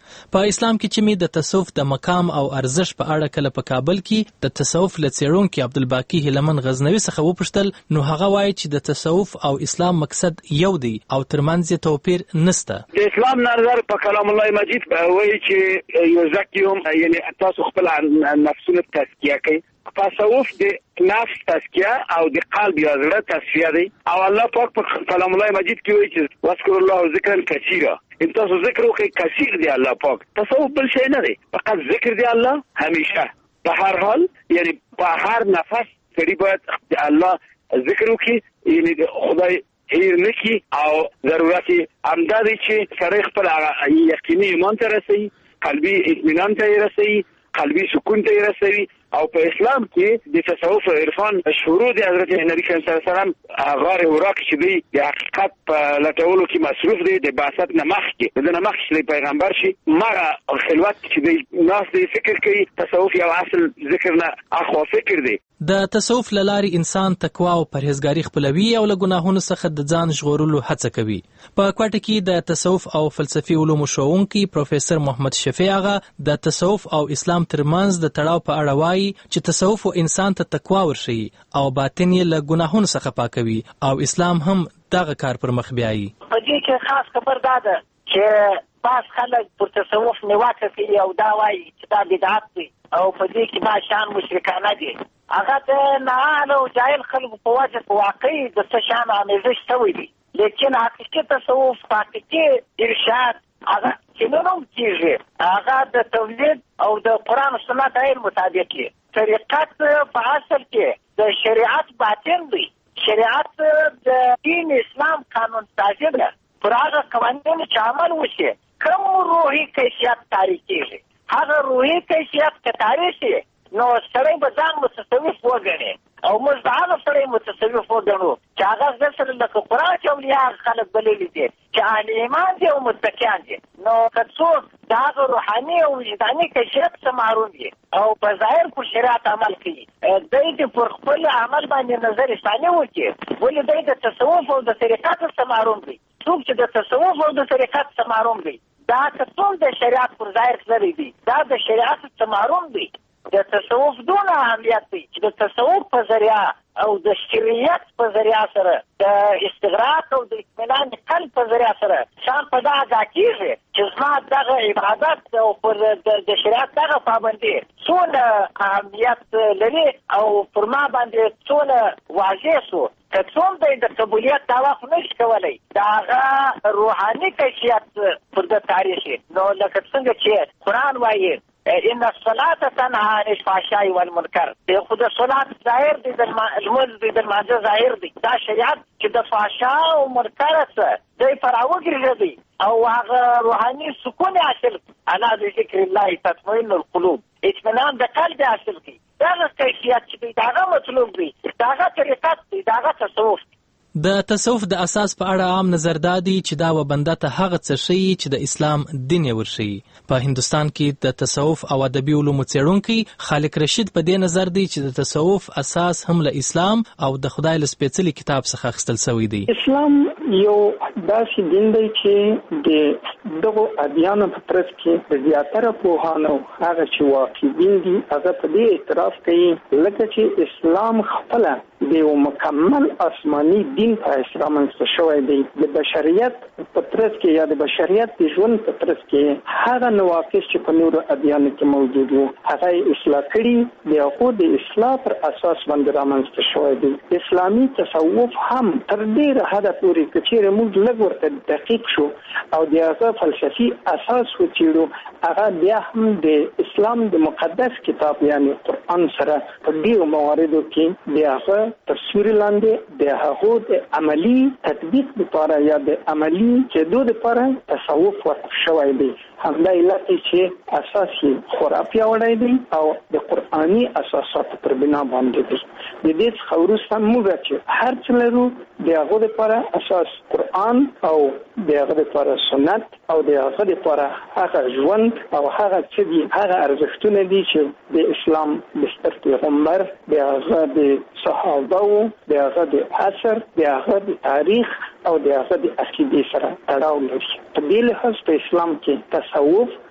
په اسلام کې چې می د تصوف د مقام او ارزښت په اړه کله په کابل کې د تصوف لڅیړونکو عبدالباقی هلمن غزنوي څخه وپوښتل، نو هغه وایي چې د تصوف او اسلام مقصد یو دی او ترمنځ یې توپیر نشته. د اسلام نظر په کلام الله مجید وایي چې یزکیهم، یعنی تاسو خپل نفسونه تزکیه کوي. تصوف د نفس تزکیه او د قلب یا زړه تصفیه دی، او الله پاک په کلام الله مجید کې وایي چې واذکر الله ذکرا کثیرا، ان تاسو ذکر وکړئ کثیر دی الله پاک. تصوف بل شی نه دی، فقط ذکر دی الله همیشه په هر حال، یعنی په هر نفس سړي باید د الله ذکر وکړي، یعنی خدای هیر نکي، او ضرورت همدا دی چې سړی خپل یقیني ایمان ته رسوي، قلبي اطمینان ته رسوي، قلبي سکون ته رسوي. او په اسلام کې د تصوف او عرفان شروع د حضرت نبی کریم صلی الله علیه وسلم غار وراق چې دی د حقیقت په لټولو کې مصروف دی، د بعثت نه مخکې د نه مخکې چې پیغمبر شي مغه خلوت چې دی ناس دی فکر کوي تصوف یو اصل ذکر نه اخوا فکر دی. د تصوف لاري انسان تقوا او پرهیزګاری خپلوي او له ګناهونو څخه د ځان ژغورلو هڅه کوي. په کوټه کې د تصوف او فلسفي علومو ښوونکي پروفیسور محمد شفیع آغا د تصوف او اسلام ترمنځ د تړاو په اړه وایي چې تصوف انسان ته تقوا ورشي او باطن یې له ګناهونو څخه پاکوي، او اسلام هم دغه کار پر مخ بیایي. په دې کې خاص خبر دا ده چې بعض خلک پر تصوف نیوکه کوي او دا وایي چې دا بدعت دی او په دې کې دا شان مشرکانه دي. هغه د نااهله او جاهل خلکو په وجه په واقعي د څه شان آمیزش شوی دی، لیکن حقیقي تصوف، حقیقي ارشاد هغه چې نوم کېږي هغه د تولید او د قرآن و سنت غیر مطابق دی. طریقت په اصل کې د شریعت باطن دی، شریعت د دین اسلام قانون سازی ده، پر هغه قوانینو چې عمل وشي کوم روحي کیفیت تاریخ کېږي، هغه روحي کیفیت که تاریخ شي نو سړی به ځان متصوف وګڼي، او موږ د هغه سړی متصوف وګڼو چې هغه زه سره لکه قرآن چې اولیا خلک بللي دي چې اهل ایمان دي او متقیان دي. نو که څوک د هغه روحاني او وجداني کیفیت څخه محروم دي او په ظاهر پر شریعت عمل کوي، دی دې پر خپل عمل باندې نظر ثاني وکړي، ولې دی د تصوف او د طریقت څخه محروم دي. څوک چې د تصوف او د طریقت څخه محروم دي دا که څوک د شریعت پر ظاهر تللی دي دا د شریعت څخه محروم دي. د تصوف دونه اهمیت دی چې د تصوف په ذریعه او د شریعت په ذریعه سره د استغراق او د اطمینان قلب په ذریعه سره شان په دا ادا کېږي چې زما دغه عبادت او پر د شریعت دغه پابندي څونه اهمیت لري او پر ما باندې څونه واضح شو که څوم دی د قبولیت دعوا خو نشي کولی د هغه روحاني کیفیت پر د تاریخ. نو لکه څنګه چې قرآن وایي ان الصلاة تنهى عن الفحشاء والمنکر، خو د صلات ظاهر دی، د لمونځ دی، د لمانځه ظاهر دی، دا شریعت چې د فحشا او منکر څخه دی پر راوګرځي او هغه روحاني سکون حاصل الا بذکر الله تطمئن القلوب، اطمینان د قلب حاصل کی. دغه کیفیت چې دغه مطلوب دی، دغه طریقت دی، دغه تصوف. د تصوف د اساس په اړه عام نظر دادی چې دا و بنده ته هغه څه شي چې د اسلام دین یې ورشي. په هندستان کې د تصوف او ادبي علومو څېړونکی خالق رشید په دې نظر دی چې د تصوف اساس هم له اسلام او د خدای له سپېڅلي کتاب څخه اخیستل شوی دی. اسلام یو داسې دین دی چې د دغو ادیانو په ترڅ کې د زیاتره پوهانو هغه چې واقعي دین دي هغه په دې اعتراف کوي لکه چې اسلام خپله د یو مکمل آسماني دین په اسلام منځته شوی دی. د بشریت په ترڅ کې یا د بشریت د ژوند په ترڅ کې هغه نواقص چې په نورو ادیانو کې موجود وو هغه یې اصلاح کړي، د هغو د اصلاح پر اساس باندې رامنځته شوی دی. اسلامي تصوف هم تر ډېره حده پورې که چېرې موږ لږ ورته دقیق شو او د هغه فلسفي اساس وڅېړو هغه بیا هم د اسلام د مقدس کتاب یعنی قرآن سره په ډېرو مواردو کې د هغه تصویر لاندې د هغو د عملی تطبیق لپاره یا د عملی کېدو لپاره تصوف ورته شوی دی. همدا علت چې اساس یې خورا پیاوړی دی او د قرآني اساساتو پر بنا باندې دی. د دې څخه وروسته موږ چې هر څه لرو د هغو لپاره اساس قرآن او د هغه لپاره سنت او د هغه لپاره هغه ژوند او هغه څه دي هغه ارزښتونه دي چې د اسلام د ستر پیغمبر د هغه د صحابه و د هغه د عصر د هغه د تاریخ او د هغه د عقیدې سره تړاو لري. په دې لحاظ په اسلام کې تصوف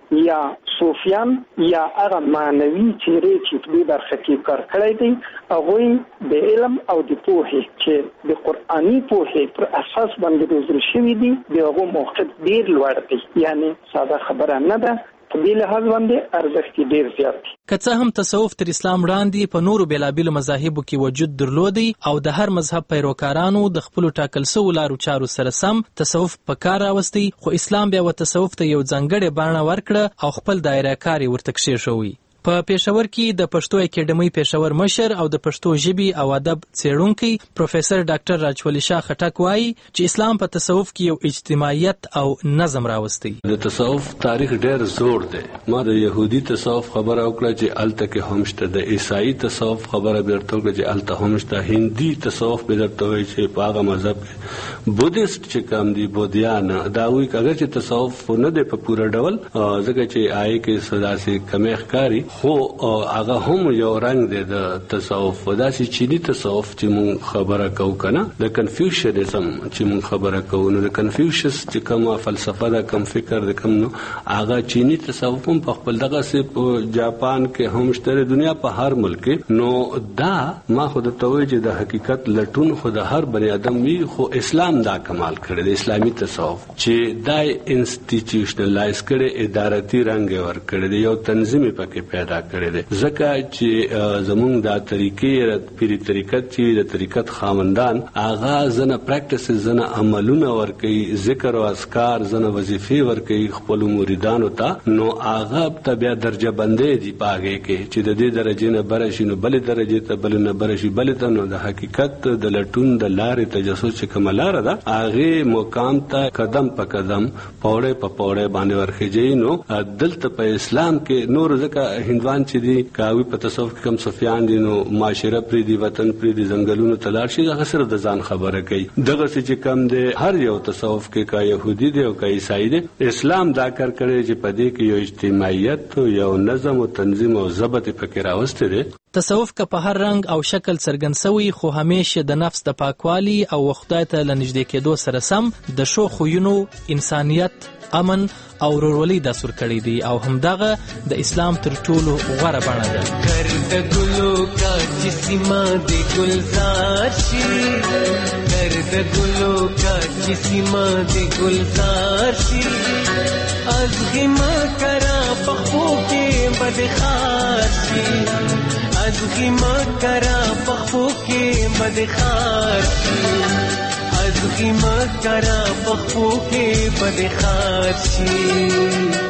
یا صوفیان یا هغه معنوي چیرې چې په دې برخه کې کار کړی دی هغوی د علم او د پوهې چې د قرآني پوهې پر اساس باندې روزل شوي دي د هغو موقف ډېر لوړ دی، یعنی ساده خبره نه ده، په دې لحاظ باندې ارزښت ډېر زیات دی. که څه هم تصوف تر اسلام وړاندې په نورو بېلابېلو مذاهبو کې وجود درلودی او د هر مذهب پیروکارانو د خپلو ټاکل سوو لارو چارو سره سم تصوف په کار راوستی، خو اسلام بیا و تصوف ته یو ځانګړې بڼه ورکړه او خپل دایره کار یې ورته کښېښوی. په پېښور کې د پښتو اکیډمۍ پېښور مشر او د پښتو ژبې او ادب څېړونکی پروفیسر ډاکټر راجولی شاه خټک وایي چې اسلام په تصوف کې یو اجتماعیت او نظم راوستی. د تصوف تاریخ ډېر زوړ دی. ما د يهودي تصوف خبره وکړه چې الته کې هم شته، د عیسائی تصوف خبره بیرته وکړه چې الته هم شته، هندي تصوف بیرته وایي چې په هغه مذهب کې بودیست چې کوم دي بودیان دا وایي اگر چې تصوف نه دی په پوره ډول ځکه چې آی کې سداسي کمې ښکاری خو هغه هم یو رنگ دی د تصوف. داسې چینی تصوف چې مون خبره کوو کنه د کنفیوشنزم چې مون خبره کوو نو د کنفیوشس چې کومه فلسفه ده کوم فکر ده کوم نو هغه چینی تصوف هم په خپل دغه سي په جاپان کې هم شته، دنیا په هر ملک نو دا ما خود ته وایي چې د حقیقت لټون خو د هر بنی آدم وی، خو اسلام دا کمال کړی د اسلامي تصوف چې دای انسټیټیوشنلایز کړي، ادارتي رنګ ور کړی دی، یو تنظیم پکې پیدا کړی دی ځکه چې زمونږ دا طریقې پیری طریقت چې د طریقت خاوندان آغا زنه پریکټیسز زنه عملونه ورکوي، ذکر او اذکار زنه وظیفې ورکوي خپل مریدانو ته، نو آغا ته بیا درجه بندې دي پاګه کې چې د دې درجې نه برشي نو بل درجې ته بل نه برشي بل ته، نو د حقیقت د لټون د لارې تجسس چې کوم لار ده هغه مقام ته قدم په قدم پوره په پوره باندې ورخېږي. نو دلته په اسلام کې نور ځکه هندوان چې دي کاوی په تصوف کې کم صوفیان دي نو معاشره پری دی وطن پری دی زنګلونو تلار شي هغه صرف د ځان خبره کوي. دغه چې کم دی هر یو تصوف کې کا يهودي دی او کا عیسائی دی، اسلام دا کار کوي چې په دې کې یو اجتماعیت یو نظم او تنظیم او ضبط پکې راوستي دی. تصوف که په هر رنګ او شکل څرګند سوی خو همیشه د نفس د پاکوالي او خدای ته لنږدې کېدو سره سم د ښو خویونو، انسانیت، امن او ورورولۍ داسور کړی دی او همدغه د اسلام تر ټولو غوره بڼه ده. کر د ګلو کا چې سیما د ګلزار شي، کر د ګلو کا چې سیما د ګلزار شي، از غما کرا پخو کې بدخار شي، از غما کرا پخو کې بدخار شي، از غما کرا پخو کې بدخار شي.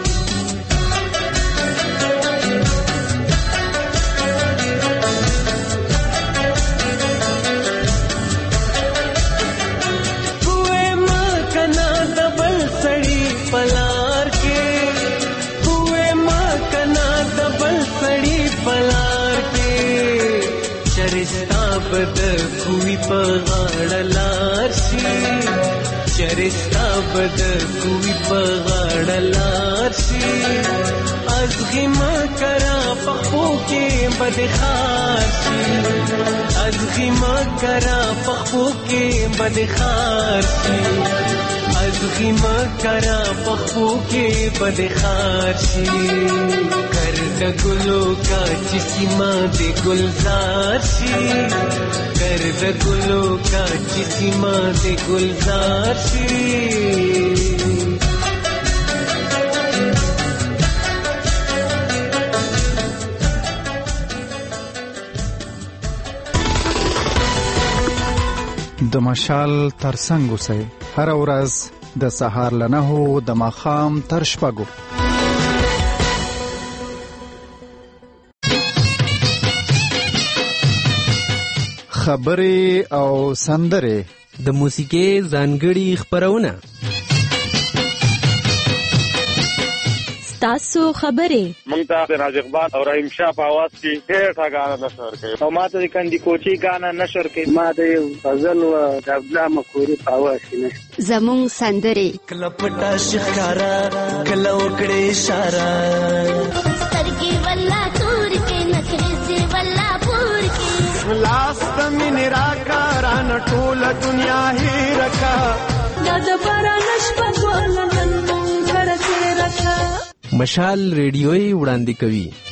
پلار کې کوه ما کنا دبل سړی پلار کې شرستا بد کوي په غاړه لار شي، شرستا بد کوي په غاړه لار شي، از غما کرا پخو کې بدخار شي، از غما کرا پخو کې بدخار شي، از غما کرا پخو کې بدخار شي، کر د ګلو کا چې سیما د ګلزار شي، کر د ګلو کا چې سیما د ګلزار شي. د مشال ترڅنګ اوسئ هر ورځ د سهار له نهو د ماښام تر شپږو. خبرې او سندرې د موسیقۍ ځانګړي خپرونه تاسو خبرې مونږ ته د راج اقبال او رحیم شاه په आवाज کې ډېر غاڼه نشر کوي او ماته د کندي کوچي غاڼه نشر کوي، ما د غزل او د عبدالله مخوري په आवाज کې نه زموږ سندرې کله پټا شکارا کله وکړې اشاره سترګې ولا تور کې نخرې سي ولا پور کې لاس تمن راکا ران ټول دنیا هي رکا د باران شپه ګل نن مونږ سره رکا مشال ریډیويي وړاندې کوي.